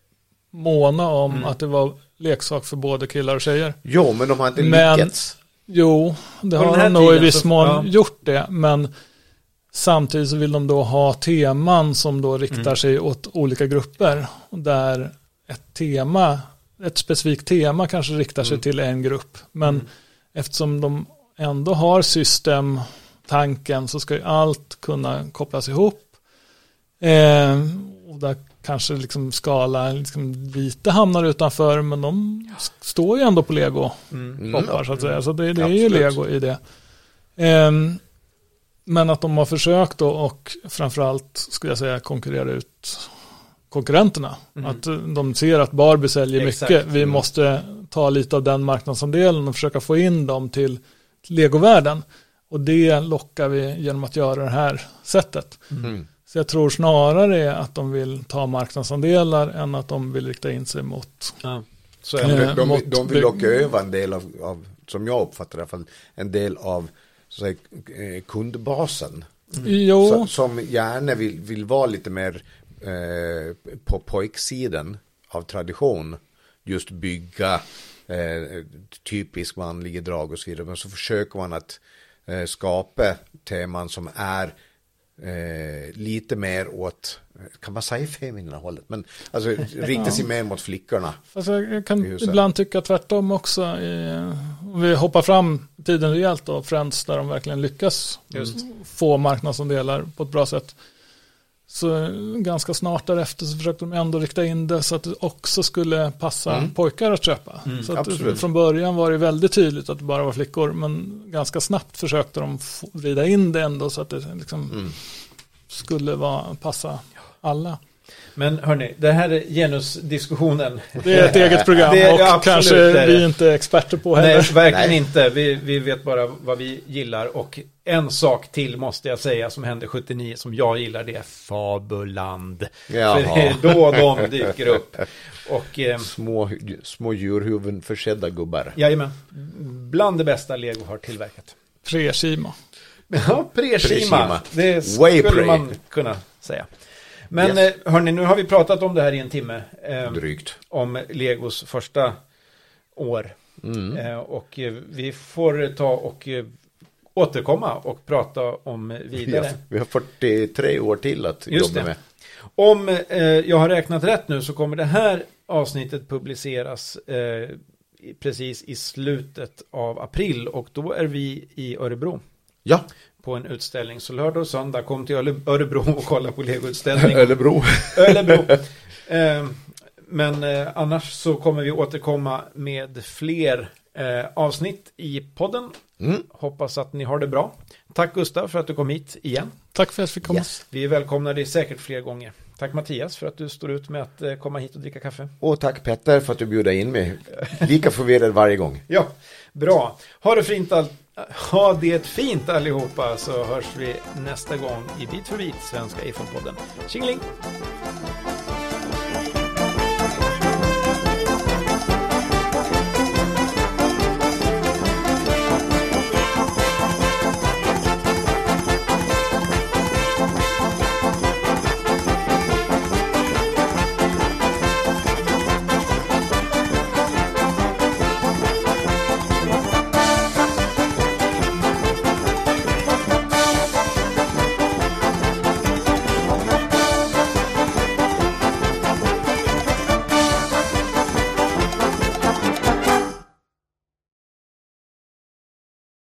måna om Mm. att det var leksak för både killar och tjejer. Jo, men de har inte Men- lyckats. Jo, det På har den här de nog i tiden viss så- mån ja. gjort det. Men samtidigt så vill de då ha teman som då riktar Mm. sig åt olika grupper. Där ett tema, ett specifikt tema kanske riktar sig Mm. till en grupp. Men Mm. eftersom de ändå har systemtanken så ska ju allt kunna kopplas ihop. Eh, och där kanske liksom skala liksom lite hamnar utanför, men de står ju ändå på Lego mm. hoppar, så att säga. Så det, det är ju Lego i det. Eh, men att de har försökt då, och framförallt skulle jag säga konkurrera ut konkurrenterna. Mm. Att de ser att Barbie säljer Exakt. mycket. Vi mm. måste ta lite av den marknadsandelen och försöka få in dem till Lego-världen. Och det lockar vi genom att göra det här sättet. Mm. Så jag tror snarare att de vill ta marknadsandelar än att de vill rikta in sig mot... Ja. Så äh, de, de, mot de vill locka över en del av, av, som jag uppfattar i alla fall, en del av så att säga, kundbasen. Mm. Jo. Så, som gärna vill, vill vara lite mer eh, på pojksidan av tradition. Just bygga eh, typisk manliga drag och så vidare. Men så försöker man att eh, skapa teman som är eh, lite mer åt, kan man säga feminina hållet, men alltså riktar sig ja. mer mot flickorna. Alltså, jag kan ibland tycka tvärtom också. Eh, om vi hoppar fram tiden rejält då, Friends, där de verkligen lyckas Just. få marknadsandelar på ett bra sätt. Så ganska snart därefter så försökte de ändå rikta in det så att det också skulle passa mm. pojkar att köpa. Mm, så att från början var det väldigt tydligt att det bara var flickor, men ganska snabbt försökte de vrida in det ändå så att det liksom mm. skulle vara, passa alla. Men hörni, det här är genusdiskussionen. Det är ett eget program det, och ja, kanske det vi är inte experter på heller. Nej, verkligen Nej. inte. Vi, vi vet bara vad vi gillar. Och en sak till måste jag säga som hände sjuttionio som jag gillar, det är Fabuland. Jaha. För det är då de dyker upp. Och, eh, små, små djurhuvuden försedda gubbar. Jajamän. Bland det bästa Lego har tillverkat. Preshima. Ja, Preshima. Det skulle Way man pre. kunna säga. Men yes. hörni, nu har vi pratat om det här i en timme. Eh, Drygt. Om Legos första år. Mm. Eh, och eh, vi får ta och eh, återkomma och prata om vidare. Ja, vi har fyrtiotre år till att Just jobba det. med. Om eh, jag har räknat rätt nu så kommer det här avsnittet publiceras eh, precis i slutet av april. Och då är vi i Örebro. Ja. På en utställning. Så lördag och söndag, kom till Örebro och kolla på Lego-utställning. Örebro. Örebro. Eh, men eh, annars så kommer vi återkomma med fler eh, avsnitt i podden. Mm. Hoppas att ni har det bra. Tack Gustav för att du kom hit igen. Tack för att vi kom. Yes. Vi välkomnar dig säkert fler gånger. Tack Mattias för att du står ut med att eh, komma hit och dricka kaffe. Och tack Petter för att du bjuder in mig. Lika förvirrad varje gång. Ja, bra. Ha det fint allt. Ha det fint allihopa, så hörs vi nästa gång i Bit för bit, Svenska iPhone-podden. Tjingeling!